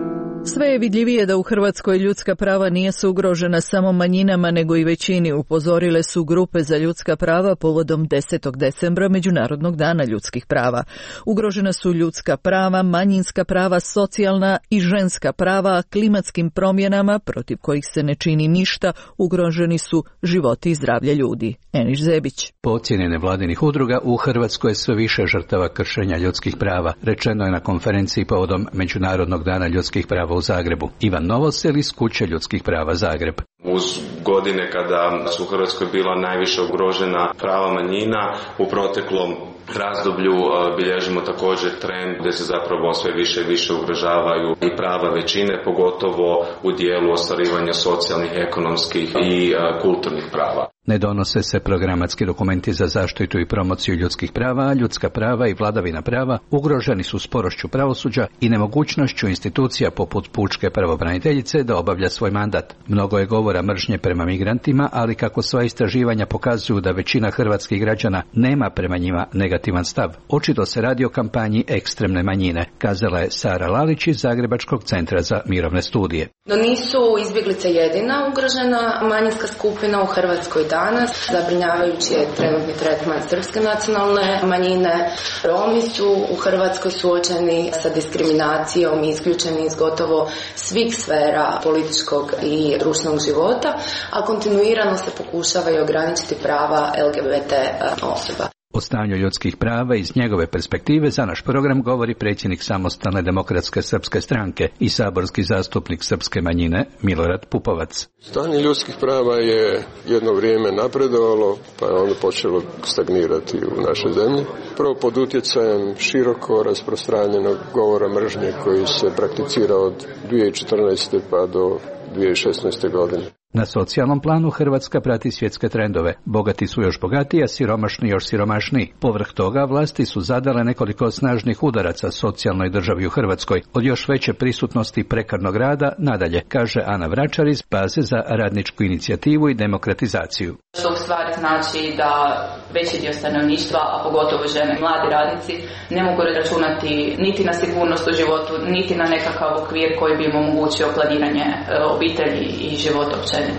Sve je vidljivije da u Hrvatskoj ljudska prava nisu ugrožena samo manjinama nego i većini, upozorile su grupe za ljudska prava povodom 10. decembra Međunarodnog dana ljudskih prava. Ugrožena su ljudska prava, manjinska prava, socijalna i ženska prava, klimatskim promjenama protiv kojih se ne čini ništa, ugroženi su životi i zdravlje ljudi. Eniš Zebić. Po ocjeni nevladinih udruga u Hrvatskoj je sve više žrtava kršenja ljudskih prava, rečeno je na konferenciji povodom Međunarodnog dana ljudskih prava u Zagrebu. Ivan Novosel iz Kuće ljudskih prava Zagreb. Uz godine kada su u Hrvatskoj bila najviše ugrožena prava manjina, u proteklom razdoblju bilježimo također trend gdje se zapravo sve više i više ugrožavaju i prava većine, pogotovo u dijelu ostvarivanja socijalnih, ekonomskih i kulturnih prava. Ne donose se programatski dokumenti za zaštitu i promociju ljudskih prava, a ljudska prava i vladavina prava ugroženi su sporošću pravosuđa i nemogućnošću institucija poput pučke pravobraniteljice da obavlja svoj mandat. Mnogo je govora mržnje prema migrantima, ali kako sva istraživanja pokazuju da većina hrvatskih građana nema prema njima negativan stav, očito se radi o kampanji ekstremne manjine, kazala je Sara Lalić iz Zagrebačkog centra za mirovne studije. No nisu izbjeglice jedina ugrožena manjinska skupina u Hrvatskoj danas. Zabrinjavajući je trenutni tretman srpske nacionalne manjine. Romi su u Hrvatskoj suočeni sa diskriminacijom i isključeni iz gotovo svih sfera političkog i društvenog života, a kontinuirano se pokušava i ograničiti prava LGBT osoba. O stanju ljudskih prava iz njegove perspektive za naš program govori predsjednik Samostalne demokratske srpske stranke i saborski zastupnik srpske manjine Milorad Pupovac. Stanje ljudskih prava je jedno vrijeme napredovalo, pa je onda počelo stagnirati u našoj zemlji. Prvo pod utjecajem široko rasprostranjenog govora mržnje koji se prakticira od 2014. pa do 2016. godine. Na socijalnom planu Hrvatska prati svjetske trendove. Bogati su još bogatiji, a siromašni još siromašniji. Povrh toga vlasti su zadale nekoliko snažnih udaraca socijalnoj državi u Hrvatskoj, od još veće prisutnosti prekarnog rada nadalje, kaže Ana Vračar iz Baze za radničku inicijativu i demokratizaciju. Što u stvari znači da veći dio stanovništva, a pogotovo žene, mladi radnici, ne mogu računati niti na sigurnost u životu, niti na nekakav okvir koji bi im omogućio planiranje obitelji i života općenito.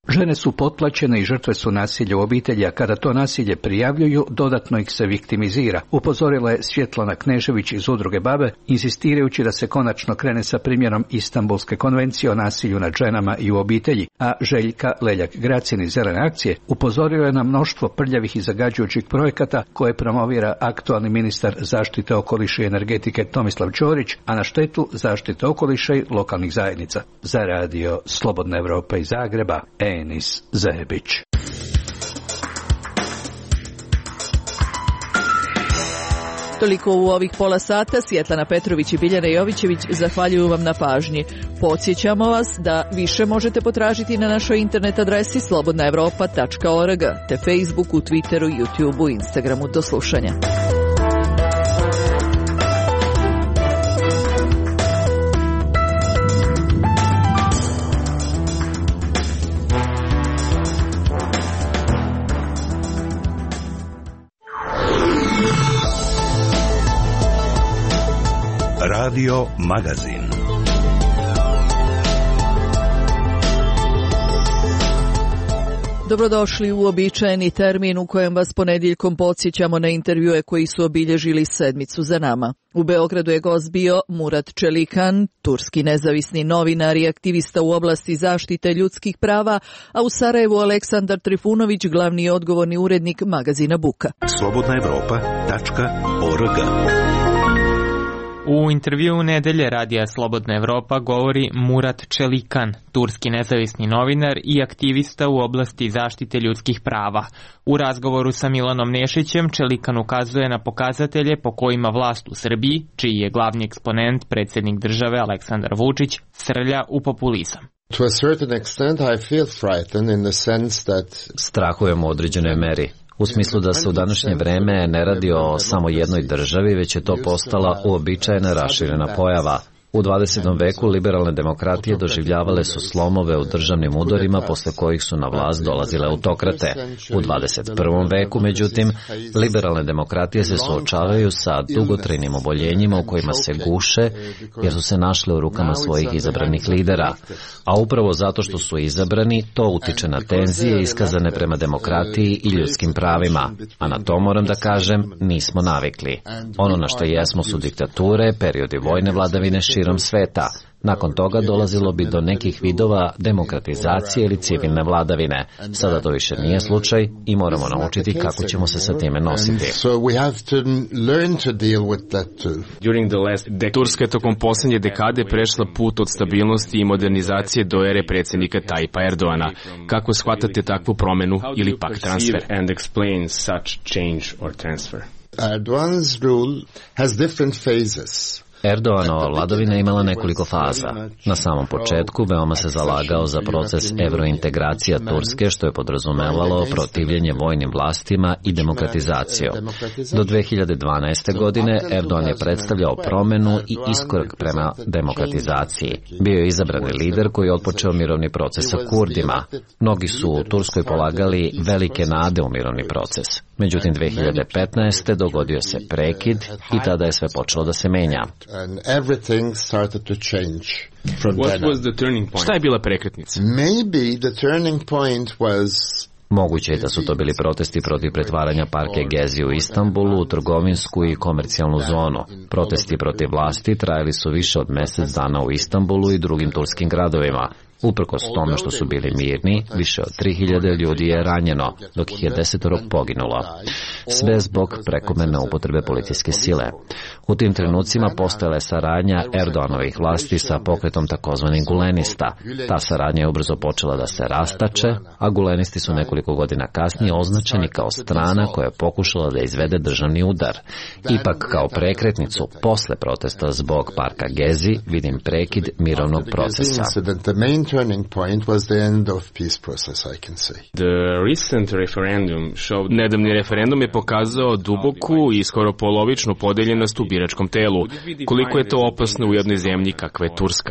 Žene su potplaćene i žrtve su nasilja u obitelji, a kada to nasilje prijavljuju, dodatno ih se viktimizira. Upozorila je Svjetlana Knežević iz Udruge Babe, insistirajući da se konačno krene sa primjenom Istanbulske konvencije o nasilju nad ženama i u obitelji, a Željka Leljak-Gracin iz Zelene akcije upozorio je na mnoštvo prljavih i zagađujućih projekata koje promovira aktualni ministar zaštite okoliša i energetike Tomislav Ćorić, a na štetu zaštite okoliša i lokalnih zajednica. Za radio Slobodna Evropa iz Zagreba, Enis Zebić. Toliko u ovih pola sata. Svjetlana Petrović i Biljana Jovićević zahvaljuju vam na pažnji. Podsjećamo vas da više možete potražiti na našoj internet adresi slobodnaevropa.org, te Facebooku, Twitteru, YouTubeu, Instagramu. Do slušanja. Radio Magazin. Dobrodošli u uobičajeni termin u kojem vas ponedjeljkom podsjećamo na intervjue koji su obilježili sedmicu za nama. U Beogradu je gost bio Murat Čelikan, turski nezavisni novinar i aktivista u oblasti zaštite ljudskih prava, a u Sarajevu Aleksandar Trifunović, glavni i odgovorni urednik magazina Buka. slobodnaevropa.org. U intervjuu nedelje radija Slobodna Evropa govori Murat Čelikan, turski nezavisni novinar i aktivista u oblasti zaštite ljudskih prava. U razgovoru sa Milanom Nešićem Čelikan ukazuje na pokazatelje po kojima vlast u Srbiji, čiji je glavni eksponent predsjednik države Aleksandar Vučić, srlja u populizam. To a certain extent I feel frightened in the sense that strahujem u određenoj meri. U smislu da se u današnje vreme ne radi o samo jednoj državi, već je to postala uobičajena raširena pojava. U 20. veku liberalne demokratije doživljavale su slomove u državnim udorima posle kojih su na vlast dolazile autokrate. U 21. veku, međutim, liberalne demokratije se suočavaju sa dugotrajnim oboljenjima u kojima se guše jer su se našle u rukama svojih izabranih lidera. A upravo zato što su izabrani, to utiče na tenzije iskazane prema demokratiji i ljudskim pravima. A na to, moram da kažem, nismo navikli. Ono na što jesmo su diktature, periodi vojne vladavine širom sveta. Nakon toga dolazilo bi do nekih vidova demokratizacije ili civilne vladavine. Sada to više nije slučaj i moramo naučiti kako ćemo se sa time nositi. Turska je tokom posljednje dekade prešla put od stabilnosti i modernizacije do ere predsjednika Tajpa Erdoana. Kako shvatate takvu promenu ili pak transfer? Erdogan's rule has different phases. Erdoganova vladavina imala nekoliko faza. Na samom početku veoma se zalagao za proces evrointegracija Turske, što je podrazumevalo protivljenje vojnim vlastima i demokratizaciju. Do 2012. godine Erdogan je predstavljao promenu i iskorak prema demokratizaciji. Bio je izabrani lider koji je otpočeo mirovni proces sa Kurdima. Mnogi su u Turskoj polagali velike nade u mirovni proces. Međutim, 2015. dogodio se prekid i tada je sve počelo da se menja. And everything started to change from then on. Šta je bila prekretnica? Maybe the turning point was Moguće je da su to bili protesti protiv pretvaranja parka Gezi u Istanbulu u trgovinsku i komercijalnu zonu. Protesti protiv vlasti trajali su više od mjesec dana u Istanbulu i drugim turskim gradovima. Uprkos tome što su bili mirni, više od 3000 ljudi je ranjeno, dok ih je 10 poginulo. Sve zbog prekomerne upotrebe policijske sile. U tim trenucima postojala je saradnja Erdoganovih vlasti sa pokretom takozvanih gulenista. Ta saradnja je ubrzo počela da se rastače, a gulenisti su nekoliko godina kasnije označeni kao strana koja je pokušala da izvede državni udar. Ipak kao prekretnicu posle protesta zbog parka Gezi vidim prekid mirovnog procesa. turning point was the end of peace process, I can say. Nedavni referendum je pokazao duboku i skoro polovičnu podeljenost u biračkom telu. Koliko je to opasno u jednoj zemlji kakva je Turska?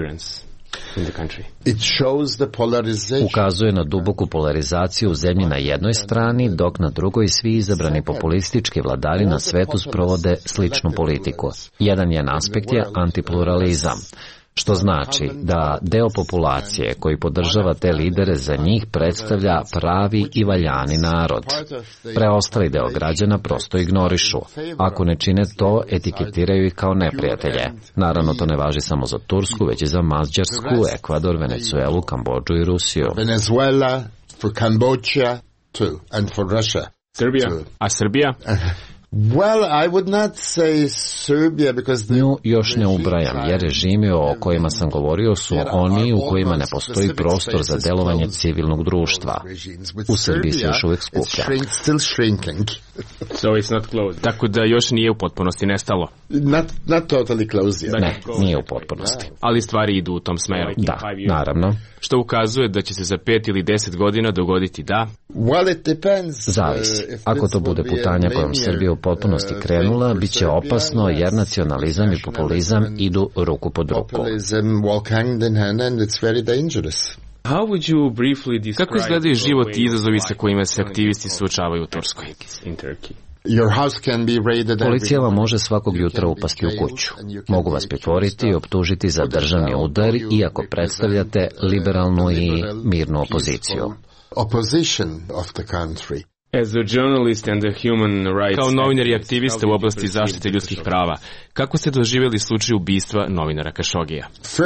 Ukazuje na duboku polarizaciju u zemlji na jednoj strani, dok na drugoj svi izabrani populistički vladari na svetu sprovode sličnu politiku. Jedan aspekt je antipluralizam. što znači da deo populacije koji podržava te lidere za njih predstavlja pravi i valjani narod. Preostali deo građana prosto ignorišu. Ako ne čine to, etiketiraju ih kao neprijatelje. Naravno, to ne važi samo za Tursku, već i za Mađarsku, Ekvador, Venecuelu, Kambodžu i Rusiju. Venezuela, for Cambodia too, and for Russia. Srbija, a Srbija? Well, I would not say Serbia because nju još ne ubrajam, jer režimi o kojima sam govorio su oni u kojima ne postoji prostor za delovanje civilnog društva. U Srbiji se još uvijek skuplja. Tako da još nije u potpunosti nestalo. Not totally closed. Ne, nije u potpunosti. Ali stvari idu u tom smeru. Da, naravno. Što ukazuje da će se za 5 ili 10 godina dogoditi da... Zavisi. Ako to bude putanja kojom Srbija u potpunosti krenula, bit će opasno jer nacionalizam i populizam idu ruku pod ruku. Kako izgledaju život i izazovi sa kojima se aktivisti suočavaju u Turskoj? Policija vam može svakog jutra upasti u kuću. Mogu vas pritvoriti i optužiti za državni udar, iako predstavljate liberalnu i mirnu opoziciju. Kao novinar i aktivista u oblasti zaštite ljudskih prava, kako ste doživjeli slučaj ubistva novinara Kašogija?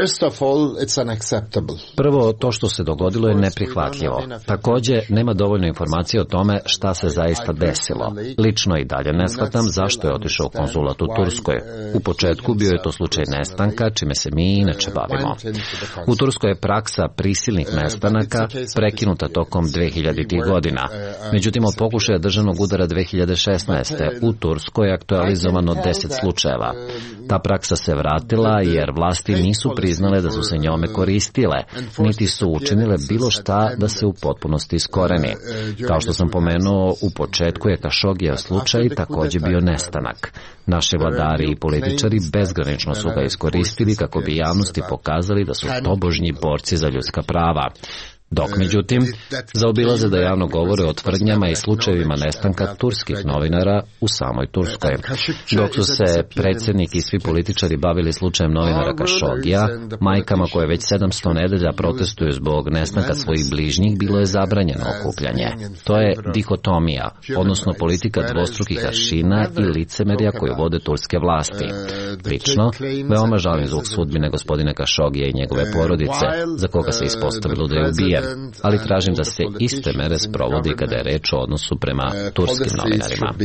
Prvo, to što se dogodilo je neprihvatljivo. Također, nema dovoljno informacije o tome šta se zaista desilo. Lično i dalje ne shvatam zašto je otišao u konzulat u Turskoj. U početku bio je to slučaj nestanka, čime se mi inače bavimo. U Turskoj je praksa prisilnih nestanaka prekinuta tokom 2000. godina. Međutim, od pokušaja državnog udara 2016. u Turskoj je aktualizovano 10 slučajeva. Ta praksa se vratila jer vlasti nisu priznale da su se njome koristile, niti su učinile bilo šta da se u potpunosti iskoreni. Kao što sam pomenuo, u početku je Kašogijev slučaj također bio nestanak. Naši vladari i političari bezgranično su ga iskoristili kako bi javnosti pokazali da su tobožnji borci za ljudska prava. Dok, međutim, zaobilaze da javno govore o tvrdnjama i slučajevima nestanka turskih novinara u samoj Turskoj. Dok su se predsjednik i svi političari bavili slučajem novinara Kašogija, majkama koje već 700 nedelja protestuju zbog nestanka svojih bližnjih, bilo je zabranjeno okupljanje. To je dihotomija, odnosno politika dvostrukih aršina i licemerja koju vode turske vlasti. Lično, veoma žalim zbog sudbine gospodina Kašogija i njegove porodice, za koga se ispostavilo da je ubijen, ali tražim da se iste mere sprovodi kada je reč o odnosu prema turskim novinarima.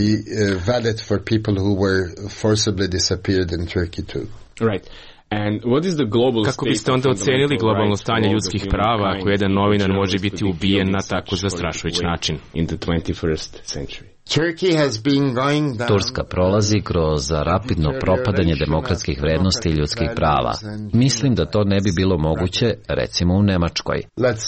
Kako biste onda ocenili globalno stanje ljudskih prava ako jedan novinar može biti ubijen na tako zastrašujući način in the 21st century? Turska prolazi kroz rapidno propadanje demokratskih vrednosti i ljudskih prava. Mislim da to ne bi bilo moguće, recimo u Nemačkoj.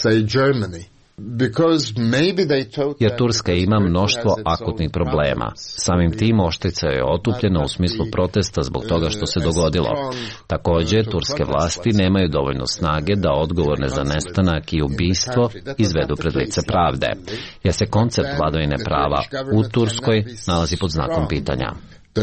Jer Turska ima mnoštvo akutnih problema. Samim tim oštrica je otupljena u smislu protesta zbog toga što se dogodilo. Također, turske vlasti nemaju dovoljno snage da odgovorne za nestanak i ubistvo izvedu pred lice pravde. Jer se koncept vladavine prava u Turskoj nalazi pod znakom pitanja.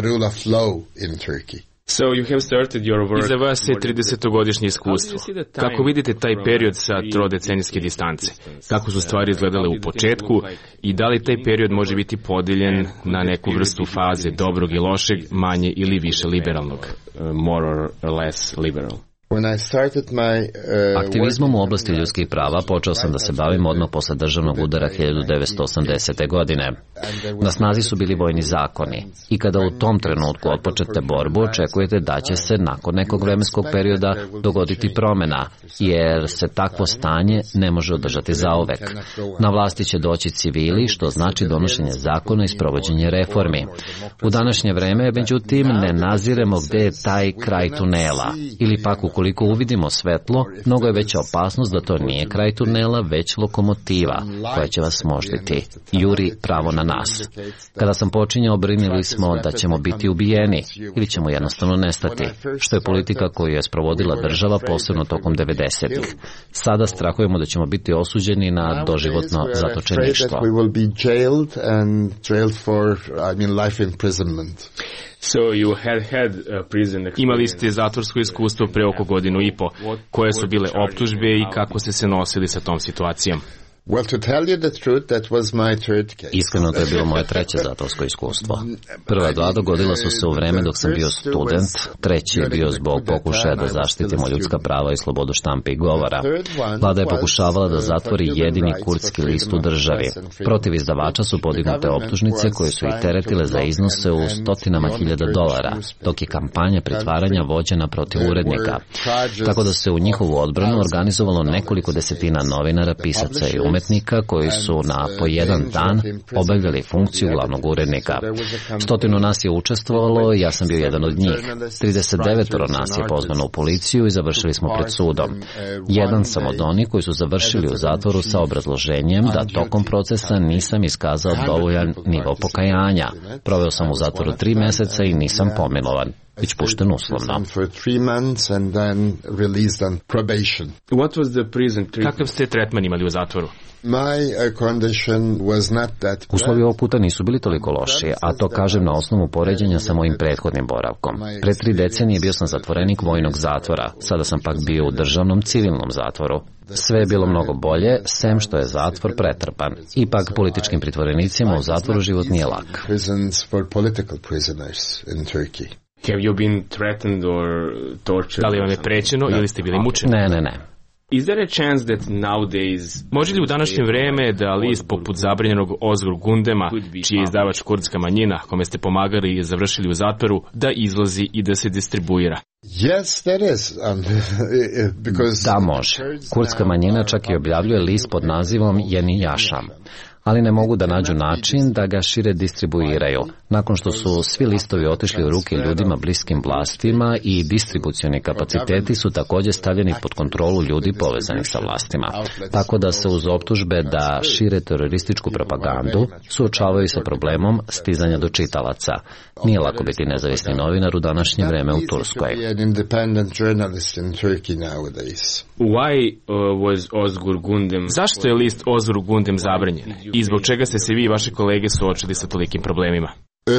Iza vas je 30-godišnje iskustvo. Kako vidite taj period sa trodecenijske distance? Kako su stvari izgledale u početku i da li taj period može biti podijeljen na neku vrstu faze dobrog i lošeg, manje ili više liberalnog? More or less liberal. Aktivizmom u oblasti ljudskih prava počeo sam da se bavim odmah posle državnog udara 1980. godine. Na snazi su bili vojni zakoni i kada u tom trenutku otpočete borbu, očekujete da će se nakon nekog vremenskog perioda dogoditi promjena, jer se takvo stanje ne može održati zauvek. Na vlasti će doći civili, što znači donošenje zakona i sprovođenje reformi. U današnje vreme, međutim, ne naziremo gde je taj kraj tunela, ili pak ukoliko uvidimo svetlo, mnogo je veća opasnost da to nije kraj tunela, već lokomotiva koja će vas možditi. Juri pravo na nas. Kada sam počinjao, brinuli smo da ćemo biti ubijeni ili ćemo jednostavno nestati, što je politika koju je sprovodila država posebno tokom 90-ih. Sada strahujemo da ćemo biti osuđeni na doživotno zatočeništvo. Imali ste zatvorsko iskustvo pre oko godinu i po. Koje su bile optužbe i kako ste se nosili sa tom situacijom? Iskreno, to je bilo moje treće zatvorsko iskustvo. Prva dva dogodila su se u vreme dok sam bio student, treći je bio zbog pokušaja da zaštitimo ljudska prava i slobodu štampe i govora. Vlada je pokušavala da zatvori jedini kurdski list u državi. Protiv izdavača su podignute optužnice koje su ih teretile za iznose u stotinama hiljada dolara, dok je kampanja pritvaranja vođena protiv urednika. Tako da se u njihovu odbranu organizovalo nekoliko desetina novinara, pisaca i umetnika koji su na po jedan dan obavljali funkciju glavnog urednika. 100 nas je učestvovalo i ja sam bio jedan od njih. 39 nas je pozvano u policiju i završili smo pred sudom. Jedan sam od onih koji su završili u zatvoru sa obrazloženjem da tokom procesa nisam iskazao dovoljan nivo pokajanja. Proveo sam u zatvoru 3 meseca i nisam pomilovan, već pušten uslovno. Kakav ste tretman imali u zatvoru? Uslovi ovog puta nisu bili toliko loši, a to kažem na osnovu poređenja sa mojim prethodnim boravkom. Pre 3 decenije bio sam zatvorenik vojnog zatvora, sada sam pak bio u državnom civilnom zatvoru. Sve je bilo mnogo bolje, sem što je zatvor pretrpan. Ipak političkim pritvorenicima u zatvoru život nije lak. Have you been threatened or tortured? Da li vam je prećeno ili ste bili mučeni? Ne. Is there a chance that nowadays... Može li u današnje vreme da list poput zabranjenog Ozgur Gundema, čiji je izdavač kurdska manjina, kome ste pomagali i završili u zatvoru, da izlazi i da se distribuira? Da, može. Kurdska manjina čak i objavljuje list pod nazivom Yeni Yaşam, ali ne mogu da nađu način da ga šire distribuiraju. Nakon što su svi listovi otišli u ruke ljudima bliskim vlastima i distribucioni kapaciteti su također stavljeni pod kontrolu ljudi povezanih sa vlastima. Tako da se uz optužbe da šire terorističku propagandu suočavaju sa problemom stizanja do čitalaca. Nije lako biti nezavisni novinar u današnje vreme u Turskoj. Zašto je list Ozgur Gundem zabranjen? I zbog čega ste se vi i vaše kolege suočili sa tolikim problemima?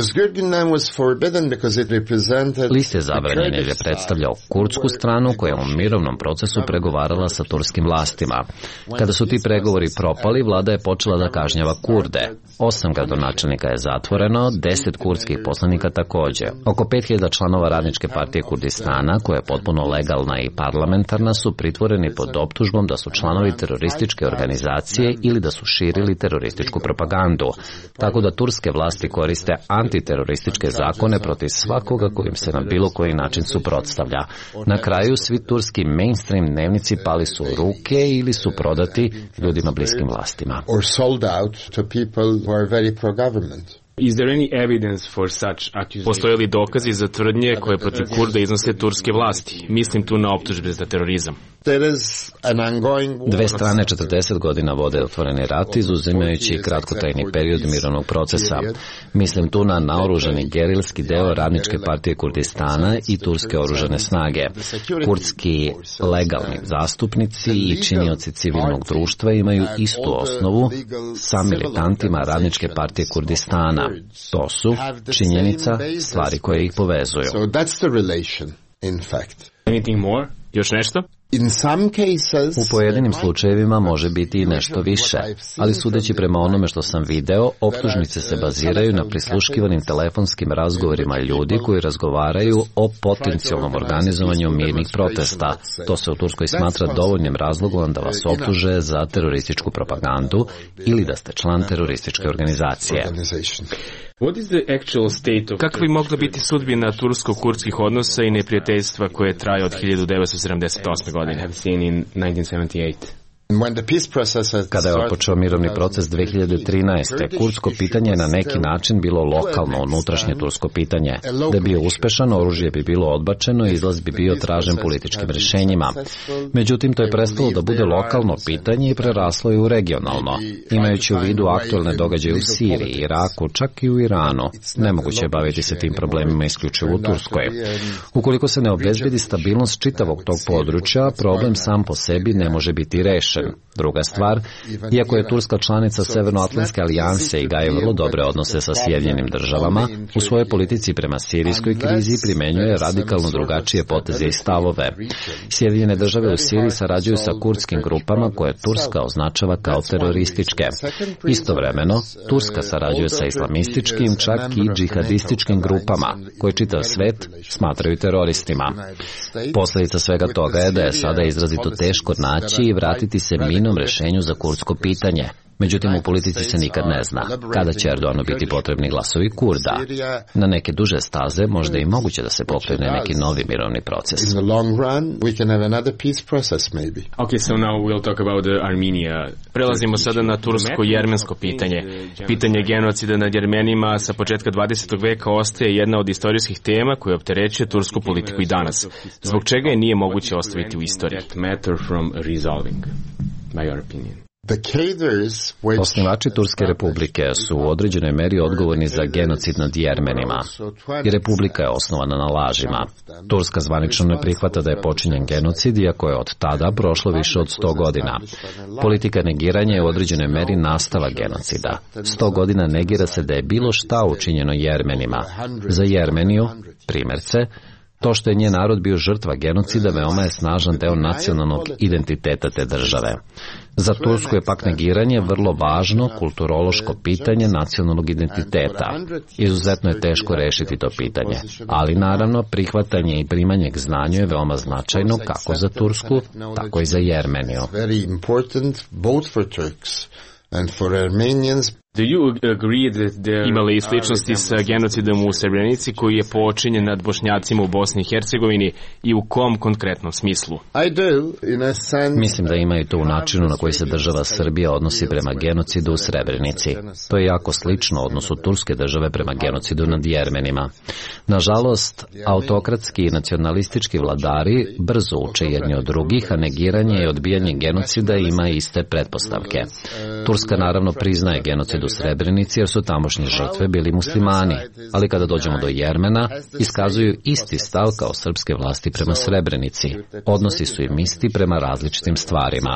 List je zabranjen jer je predstavljao kurdsku stranu koja je u mirovnom procesu pregovarala sa turskim vlastima. Kada su ti pregovori propali, vlada je počela da kažnjava Kurde. 8 gradonačelnika je zatvoreno, 10 kurdskih poslanika također. Oko 5000 članova Radničke partije Kurdistana, koja je potpuno legalna i parlamentarna, su pritvoreni pod optužbom da su članovi terorističke organizacije ili da su širili terorističku propagandu. Tako da turske vlasti koriste antiterorističke zakone protiv svakoga kojim se na bilo koji način suprotstavlja. Na kraju svi turski mainstream dnevnici pali su u ruke ili su prodati ljudima bliskim vlastima. Postoje li dokazi za tvrdnje koje protiv Kurda iznose turske vlasti? Mislim tu na optužbe za terorizam. Dve strane 40 godina vode otvoreni rat, izuzimajući kratkotrajni period mirovnog procesa. Mislim tu na naoružani gerilski deo Radničke partije Kurdistana i turske oružane snage. Kurdski legalni zastupnici i činioci civilnog društva imaju istu osnovu sa militantima Radničke partije Kurdistana. To su činjenica, stvari koje ih povezuju. Još nešto? U pojedinim slučajevima može biti i nešto više, ali sudeći prema onome što sam video, optužnice se baziraju na prisluškivanim telefonskim razgovorima ljudi koji razgovaraju o potencijalnom organizovanju mirnih protesta. To se u Turskoj smatra dovoljnim razlogom da vas optuže za terorističku propagandu ili da ste član terorističke organizacije. Kakva bi mogla biti sudbina tursko-kurdskih odnosa i neprijateljstva koje traje od 1978. godine? Kada je otpočeo mirovni proces 2013. kurdsko pitanje je na neki način bilo lokalno unutrašnje tursko pitanje. Da je bio uspešan, oružje bi bilo odbačeno i izlaz bi bio tražen političkim rješenjima. Međutim, to je prestalo da bude lokalno pitanje i preraslo je u regionalno. Imajući u vidu aktualne događaje u Siriji, Iraku, čak i u Iranu, nemoguće je baviti se tim problemima isključivo u Turskoj. Ukoliko se ne obezbedi stabilnost čitavog tog područja, problem sam po sebi ne može biti rešen. uključen. Druga stvar, iako je Turska članica Severnoatlantske alijanse i gaje vrlo dobre odnose sa Sjedinjenim državama, u svojoj politici prema sirijskoj krizi primenjuje radikalno drugačije poteze i stavove. Sjedinjene države u Siriji sarađuju sa kurdskim grupama koje Turska označava kao terorističke. Istovremeno, Turska sarađuje sa islamističkim, čak i džihadističkim grupama, koje čitav svet smatraju teroristima. Posljedica svega toga je da je sada izrazito teško naći i vratiti se mirnom rešenju za kurdsko pitanje. Međutim, u politici se nikad ne zna kada će Erdoganu biti potrebni glasovi Kurda. Na neke duže staze možda i moguće da se pokrene neki novi mirovni proces. Prelazimo sada na tursko-jermensko pitanje. Pitanje genocida nad Jermenima sa početka 20. veka ostaje jedna od istorijskih tema koja opterećuje tursku politiku i danas. Zbog čega je nije moguće ostaviti u istoriji? Osnivači Turske republike su u određenoj meri odgovorni za genocid nad Jermenima. I republika je osnovana na lažima. Turska zvanično ne prihvata da je počinjen genocid, iako je od tada prošlo više od 100 godina. Politika negiranja je u određenoj meri nastavak genocida. 100 godina negira se da je bilo šta učinjeno Jermenima. Za Jermeniju, primjerce, to što je njen narod bio žrtva genocida veoma je snažan deo nacionalnog identiteta te države. Za Tursku je pak negiranje vrlo važno kulturološko pitanje nacionalnog identiteta. Izuzetno je teško rešiti to pitanje, ali naravno prihvatanje i primanje k znanju je veoma značajno kako za Tursku, tako i za Jermeniju. Ima li sličnosti sa genocidom u Srebrenici koji je počinjen nad Bošnjacima u Bosni i Hercegovini i u kom konkretnom smislu? Mislim da ima i to u načinu na koji se država Srbija odnosi prema genocidu u Srebrenici. To je jako slično odnosu Turske države prema genocidu nad Jermenima. Nažalost, autokratski i nacionalistički vladari brzo uče jedni od drugih, a negiranje i odbijanje genocida ima iste pretpostavke. Turska naravno priznaje genocid u Srebrenici jer su tamošnje žrtve bili muslimani, ali kada dođemo do Jermena, iskazuju isti stav kao srpske vlasti prema Srebrenici. Odnosi su im isti prema različitim stvarima.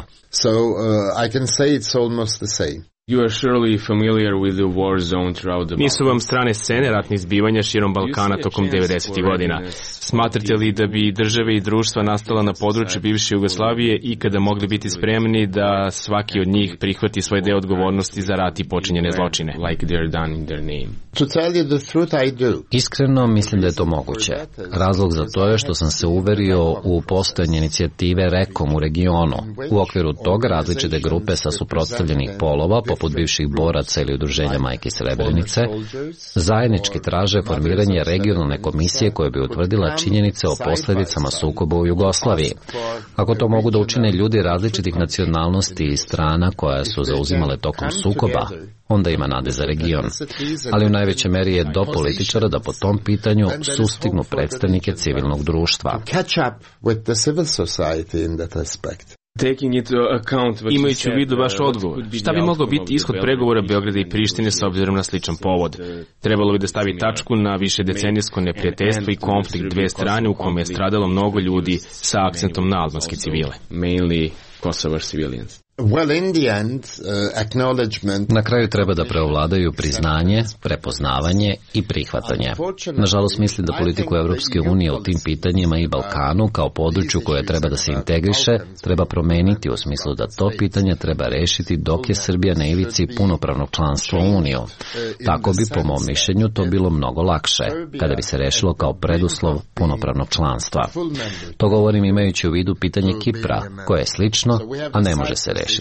Nisu vam strane scene ratnih zbivanja širom Balkana tokom 90. godina. Smatrate li da bi države i društva nastala na području bivše Jugoslavije i kada mogli biti spremni da svaki od njih prihvati svoj deo odgovornosti za rat i počinjene zločine? Iskreno mislim da je to moguće. Razlog za to je što sam se uverio u postojanje inicijative REKOM u regionu. U okviru toga različite grupe sa suprotstavljenih polova, poput bivših boraca ili udruženja Majke Srebrenice, zajednički traže formiranje regionalne komisije koja bi utvrdila činjenice o posljedicama sukoba u Jugoslaviji. Ako to mogu da učine ljudi različitih nacionalnosti i strana koja su zauzimale tokom sukoba, onda ima nade za region. Ali u najvećoj meri je do političara da po tom pitanju sustignu predstavnike civilnog društva. Imajući u vidu vaš odgovor, šta bi mogao biti ishod pregovora Beograda i Prištine s obzirom na sličan povod? Trebalo bi da stavi tačku na višedecenijsko neprijateljstvo i konflikt dve strane u kome je stradalo mnogo ljudi sa akcentom na albanske civile. Mainly Kosovar civilians. Na kraju treba da preovladaju priznanje, prepoznavanje i prihvatanje. Nažalost, mislim da politiku Evropske unije u tim pitanjima i Balkanu kao području koje treba da se integriše, treba promeniti u smislu da to pitanje treba rešiti dok je Srbija na ivici punopravnog članstva u Uniju. Tako bi, po mom mišljenju, to bilo mnogo lakše, kada bi se rešilo kao preduslov punopravnog članstva. To govorim imajući u vidu pitanje Kipra, koje je slično, a ne može se rešiti.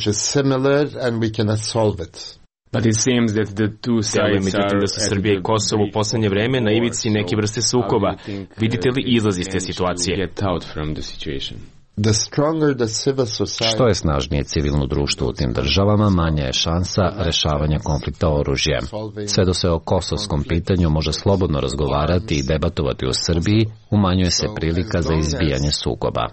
Međutim da su Srbija i Kosovo u poslednje vreme na ivici neke vrste sukoba. Vidite li izlaz iz te situacije? Što je snažnije civilno društvo u tim državama, manja je šansa rešavanja konflikta oružjem. Sve do se o kosovskom pitanju može slobodno razgovarati i debatovati u Srbiji, umanjuje se prilika za izbijanje sukoba.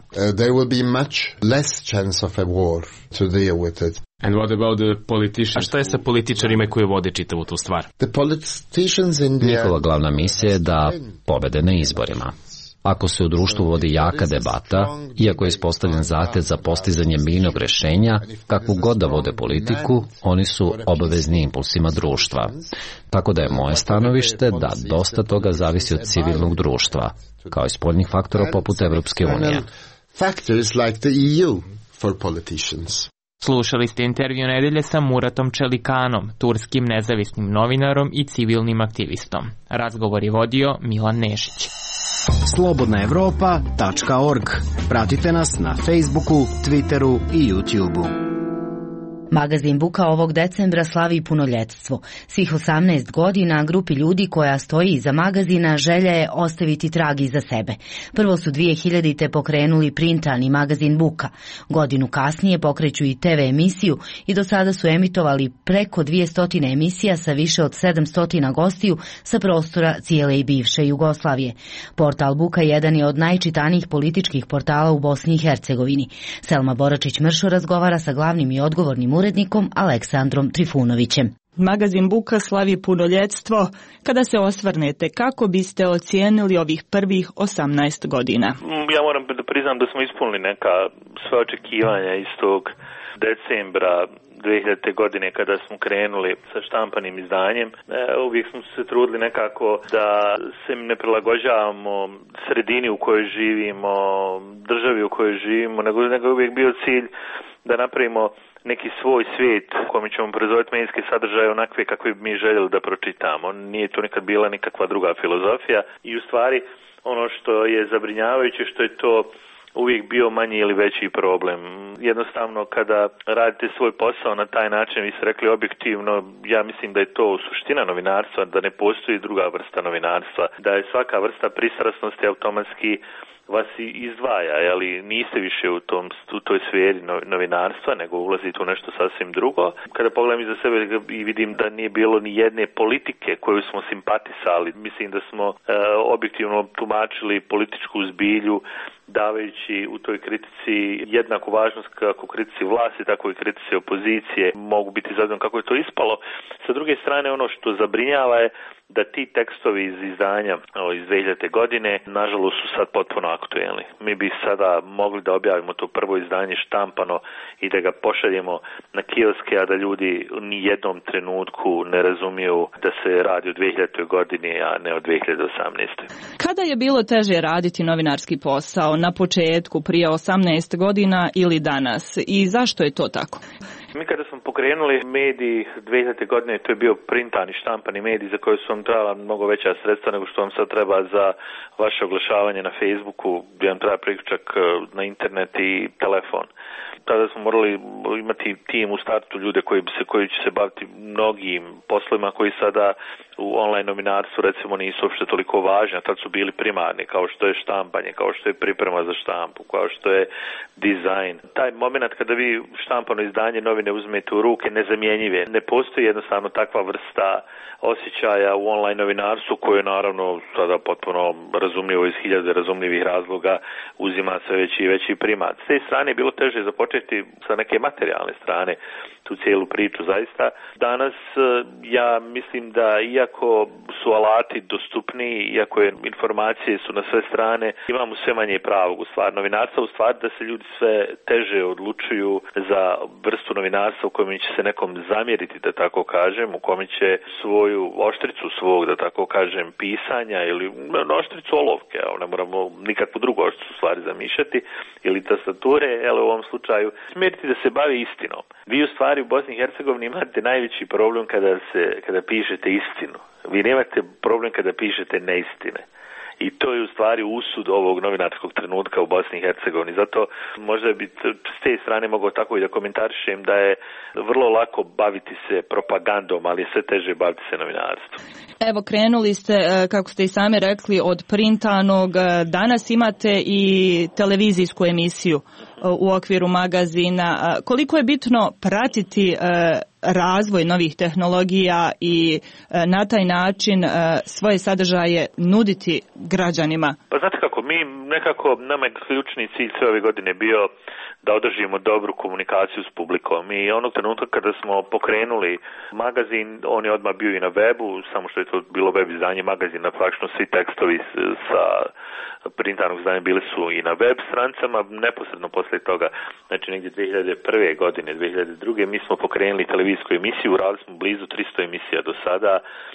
A šta je sa političarima koji vode čitavu tu stvar? Njihova glavna misija je da pobede na izborima. Ako se u društvu vodi jaka debata, iako je ispostavljen zahtev za postizanje mirnog rješenja, kakvu god da vode politiku, oni su obavezni impulsima društva. Tako da je moje stanovište da dosta toga zavisi od civilnog društva, kao i spoljnih faktora poput Evropske unije. Slušali ste intervju nedelje sa Muratom Čelikanom, turskim nezavisnim novinarom i civilnim aktivistom. Razgovor je vodio Milan Nešić. Slobodnaevropa.org. Pratite nas na Facebooku, Twitteru i YouTubeu. Magazin Buka ovog decembra slavi punoljetstvo. Svih 18 godina grupi ljudi koja stoji iza magazina želja je ostaviti trag iza sebe. Prvo su 2000-te pokrenuli printani magazin Buka. Godinu kasnije pokreću i TV emisiju i do sada su emitovali preko 200 emisija sa više od 700 gostiju sa prostora cijele i bivše Jugoslavije. Portal Buka jedan je od najčitanijih političkih portala u Bosni i Hercegovini. Selma Boračić-Mršo razgovara sa glavnim i odgovornim urednikom Aleksandrom Trifunovićem. Magazin Buka slavi punoljetstvo. Kada se osvrnete, kako biste ocijenili ovih prvih 18 godina? Ja moram da priznam da smo ispunili neka sve očekivanja iz tog decembra 2000. godine kada smo krenuli sa štampanim izdanjem. Uvijek smo se trudili nekako da se ne prilagođavamo sredini u kojoj živimo, državi u kojoj živimo, nego je uvijek bio cilj da napravimo neki svoj svijet u kojem ćemo proizvoditi medijske sadržaje onakve kakve bi mi željeli da pročitamo. Nije to nikad bila nikakva druga filozofija i u stvari ono što je zabrinjavajuće što je to uvijek bio manji ili veći problem. Jednostavno kada radite svoj posao na taj način, vi ste rekli objektivno, ja mislim da je to suština novinarstva, da ne postoji druga vrsta novinarstva, da je svaka vrsta pristrasnosti automatski vas izdvaja, ali niste više u toj sferi novinarstva, nego ulazite u nešto sasvim drugo. Kada pogledam iza sebe i vidim da nije bilo ni jedne politike koju smo simpatisali, mislim da smo objektivno tumačili političku zbilju, davajući u toj kritici jednaku važnost kako kritici vlasti, tako i kritici opozicije. Mogu biti zadovoljni kako je to ispalo. Sa druge strane, ono što zabrinjava je da ti tekstovi iz izdanja iz 2000. godine, nažalost, su sad potpuno aktuelni. Mi bi sada mogli da objavimo to prvo izdanje štampano i da ga pošaljemo na kioske, a da ljudi ni jednom trenutku ne razumiju da se radi o 2000. godini, a ne o 2018. Kada je bilo teže raditi novinarski posao? Na početku, prije 18 godina ili danas? I zašto je to tako? Mi kada smo pokrenuli mediji 2000. godine, to je bio printani štampani medij za koje su vam trebala mnogo veća sredstva nego što vam sad treba za vaše oglašavanje na Facebooku, gdje vam treba priključak na internet i telefon. Tada smo morali imati tim u startu ljude koji će se baviti mnogim poslovima koji sada u online novinarstvu recimo nisu uopšte toliko važni, a tad su bili primarni, kao što je štampanje, kao što je priprema za štampu, kao što je dizajn. Taj moment kada vi štampano izdanje novine uzmete u ruke nezamjenjive. Ne postoji jednostavno takva vrsta osjećaja u online novinarstvu koje naravno sada potpuno razumljivo iz hiljade razumljivih razloga uzima sve veći i veći primat. S te strane je bilo teže započeti sa neke materijalne strane tu cijelu priču zaista. Danas ja mislim da iako su alati dostupni, iako je informacije su na sve strane, imamo sve manje pravog u stvari novinarstva, u stvari da se ljudi sve teže odlučuju za vrstu novinarstva u kojem će se nekom zamjeriti, da tako kažem, u kojem će svoju oštricu svog, da tako kažem, pisanja ili oštricu olovke, ne moramo nikakvu drugu oštricu stvari zamišljati, ili tastature, u ovom slučaju smjeriti da se bavi istinom. Vi u stvari u Bosni i Hercegovini imate najveći problem kada pišete istinu. Vi nemate problem kada pišete neistine. I to je u stvari usud ovog novinarskog trenutka u Bosni i Hercegovini. Zato možda bi s te strane mogao tako i da komentarišem da je vrlo lako baviti se propagandom, ali je sve teže baviti se novinarstvom. Evo, krenuli ste, kako ste i sami rekli, od printanog. Danas imate i televizijsku emisiju u okviru magazina. Koliko je bitno pratiti razvoj novih tehnologija i na taj način svoje sadržaje nuditi građanima? Pa znate kako, nama je ključni cilj sve ove godine bio da održimo dobru komunikaciju s publikom. I onog trenutka kada smo pokrenuli magazin, on je odmah bio i na webu, samo što je to bilo web izdanje magazina, praktično svi tekstovi sa printanog izdanja bili su i na web strancama. Neposredno posle toga, znači negdje 2001. godine, 2002. mi smo pokrenuli televizijsku emisiju, uradili smo blizu 300 emisija do sada,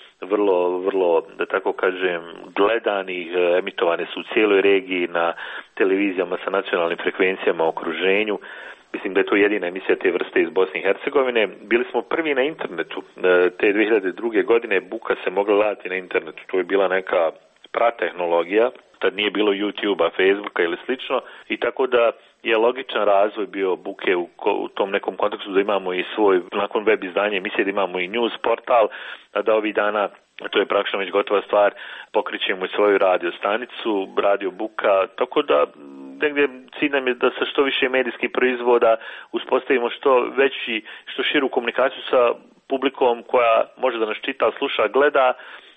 vrlo, da tako kažem, gledanih, emitovane su u cijeloj regiji na televizijama sa nacionalnim frekvencijama u okruženju. Mislim da je to jedina emisija te vrste iz Bosne i Hercegovine. Bili smo prvi na internetu. Te 2002. godine buka se mogla gledati na internetu. To je bila neka pratehnologija. Tad nije bilo YouTube-a, Facebooka ili slično. I tako da je logičan razvoj bio buke u tom nekom kontekstu da imamo i svoj, nakon web izdanja emisije, da imamo i news portal, da ovih dana, to je praktično već gotova stvar, pokrićemo i svoju radio stanicu, radio buka, tako da negdje cilj nam je da sa što više medijskih proizvoda uspostavimo što širu komunikaciju sa publikom koja može da nas čita, sluša, gleda,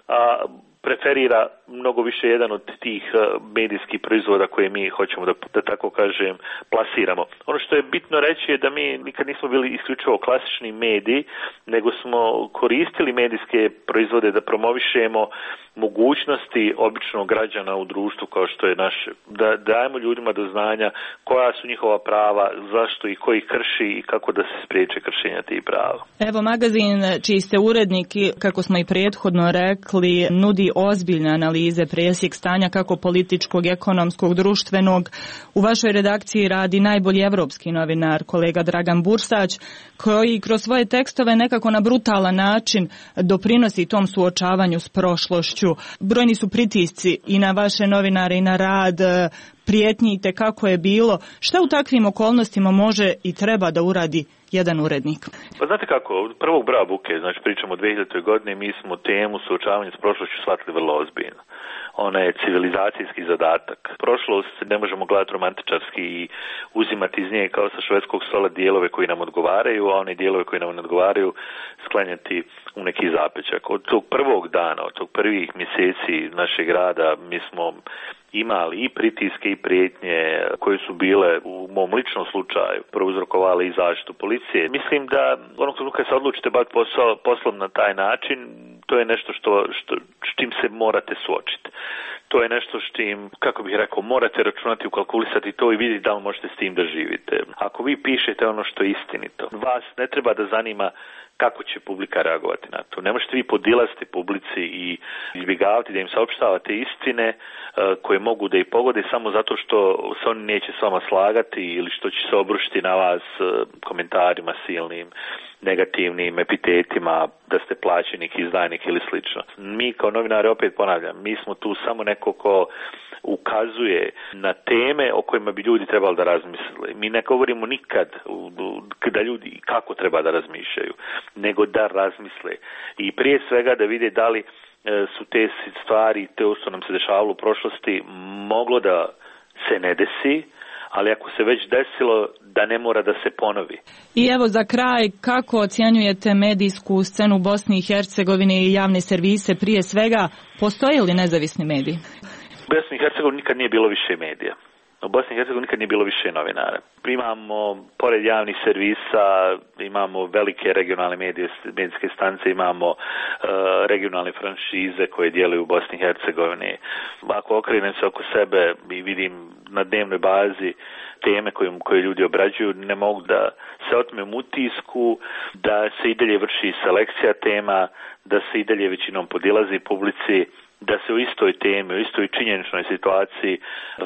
a preferira mnogo više jedan od tih medijskih proizvoda koje mi hoćemo da tako kažem plasiramo. Ono što je bitno reći je da mi nikad nismo bili isključivo klasični mediji, nego smo koristili medijske proizvode da promovišemo mogućnosti običnog građana u društvu kao što je naše. Da dajemo ljudima do znanja koja su njihova prava, zašto i koji krši i kako da se spriječe kršenja tih prava. Evo, magazin čiji ste urednik, kako smo i prethodno rekli, nudi ozbiljne analize, presjek stanja kako političkog, ekonomskog, društvenog. U vašoj redakciji radi najbolji evropski novinar, kolega Dragan Bursać, koji kroz svoje tekstove nekako na brutalan način doprinosi tom suočavanju s prošlošću. Brojni su pritisci i na vaše novinare i na rad, prijetnji kako je bilo. Šta u takvim okolnostima može i treba da uradi jedan urednik? Pa znate kako, od prvog broja buke, znači pričamo o 2000. godine, mi smo temu suočavanja s prošlošću shvatili vrlo ozbiljno. Ona je civilizacijski zadatak. Prošlost ne možemo gledati romantičarski i uzimati iz nje kao sa švedskog stola dijelove koji nam odgovaraju, a one dijelove koji nam ne odgovaraju sklanjati u neki zapećak. Od tog prvog dana, od tog prvih mjeseci našeg rada mi smo imali i pritiske i prijetnje koje su bile u mom ličnom slučaju prouzrokovale i zaštitu policije. Mislim da onog trenutka se odlučite baviti poslom na taj način, to je nešto s čim se morate suočiti. To je nešto s čim, kako bih rekao, morate računati, ukalkulisati to i vidjeti da li možete s tim da živite. Ako vi pišete ono što je istinito, vas ne treba da zanima kako će publika reagovati na to. Ne možete vi podilaziti publici i izbjegavati da im saopštavate istine koje mogu da ih pogode samo zato što se oni neće s vama slagati ili što će se obrušiti na vas komentarima silnim, negativnim epitetima, da ste plaćenik, izdajnik ili slično. Mi kao novinari, opet ponavljam, mi smo tu samo neko ko ukazuje na teme o kojima bi ljudi trebali da razmisle. Mi ne govorimo nikad da ljudi kako treba da razmišljaju, nego da razmisle. I prije svega da vide da li su te stvari, to što nam se dešavalo u prošlosti, moglo da se ne desi, ali ako se već desilo, da ne mora da se ponovi. I evo za kraj, kako ocjenjujete medijsku scenu u Bosni i Hercegovini i javne servise prije svega? Postoje li nezavisni mediji? U Bosni i Hercegovini nikad nije bilo više medija. U Bosni i Hercegovini nikad nije bilo više novinara. Imamo, pored javnih servisa, imamo velike regionalne medijske stanice, imamo regionalne franšize koje djeluju u Bosni i Hercegovini. Ako okrenem se oko sebe i vidim na dnevnoj bazi teme koje ljudi obrađuju, ne mogu da se otmem utisku, da se i dalje vrši selekcija tema, da se i dalje većinom podilazi publici, da se o istoj temi, o istoj činjeničnoj situaciji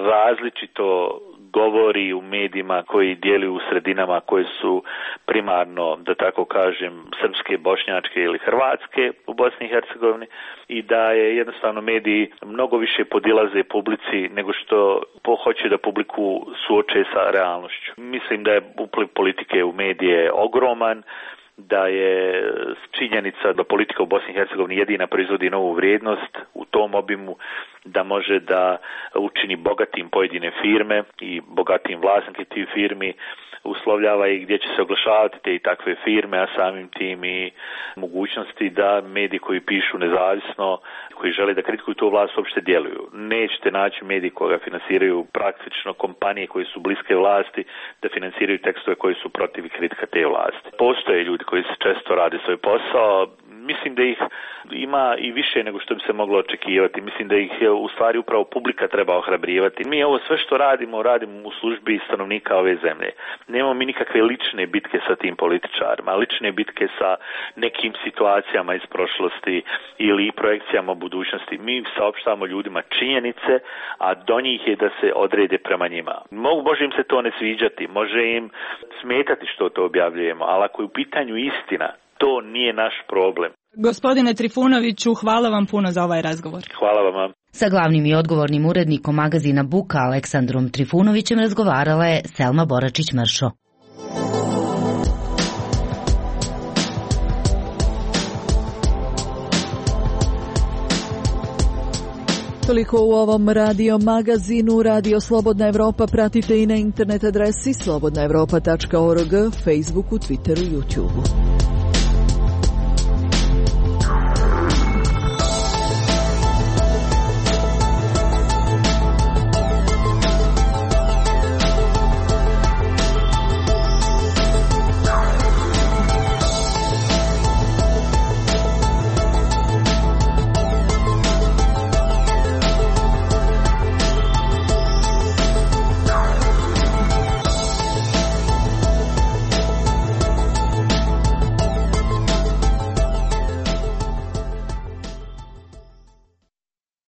različito govori u medijima koji djeluju u sredinama koje su primarno, da tako kažem, srpske, bošnjačke ili hrvatske u Bosni i Hercegovini i da je jednostavno mediji mnogo više podilaze publici nego što hoće da publiku suoče sa realnošću. Mislim da je upliv politike u medije ogroman, da je činjenica da politika u Bosni i Hercegovini jedina proizvodi novu vrijednost u tom obimu, da može da učini bogatim pojedine firme i bogatim vlasnike tih firmi, uslovljava i gdje će se oglašavati te i takve firme, a samim tim i mogućnosti da mediji koji pišu nezavisno, koji žele da kritikuju tu vlast uopšte djeluju. Nećete naći mediji koga finansiraju praktično kompanije koje su bliske vlasti da finansiraju tekstove koji su protiv kritika te vlasti. Postoje ljudi koji se često rade svoj posao. Mislim da ih ima i više nego što bi se moglo očekivati. Mislim da ih u stvari upravo publika treba ohrabrivati. Mi ovo sve što radimo u službi stanovnika ove zemlje. Nemamo mi nikakve lične bitke sa tim političarima, lične bitke sa nekim situacijama iz prošlosti ili projekcijama u budućnosti. Mi saopštavamo ljudima činjenice, a do njih je da se odrede prema njima. Može im se to ne sviđati, može im smetati što to objavljujemo, ali ako je u pitanju istina, to nije naš problem. Gospodine Trifunoviću, hvala vam puno za ovaj razgovor. Hvala vam. Sa glavnim i odgovornim urednikom magazina Buka Aleksandrom Trifunovićem razgovarala je Selma Boračić-Mršo. Toliko u ovom radio magazinu. Radio Slobodna Evropa pratite i na internet adresi slobodnaevropa.org, Facebooku, Twitteru, YouTubeu.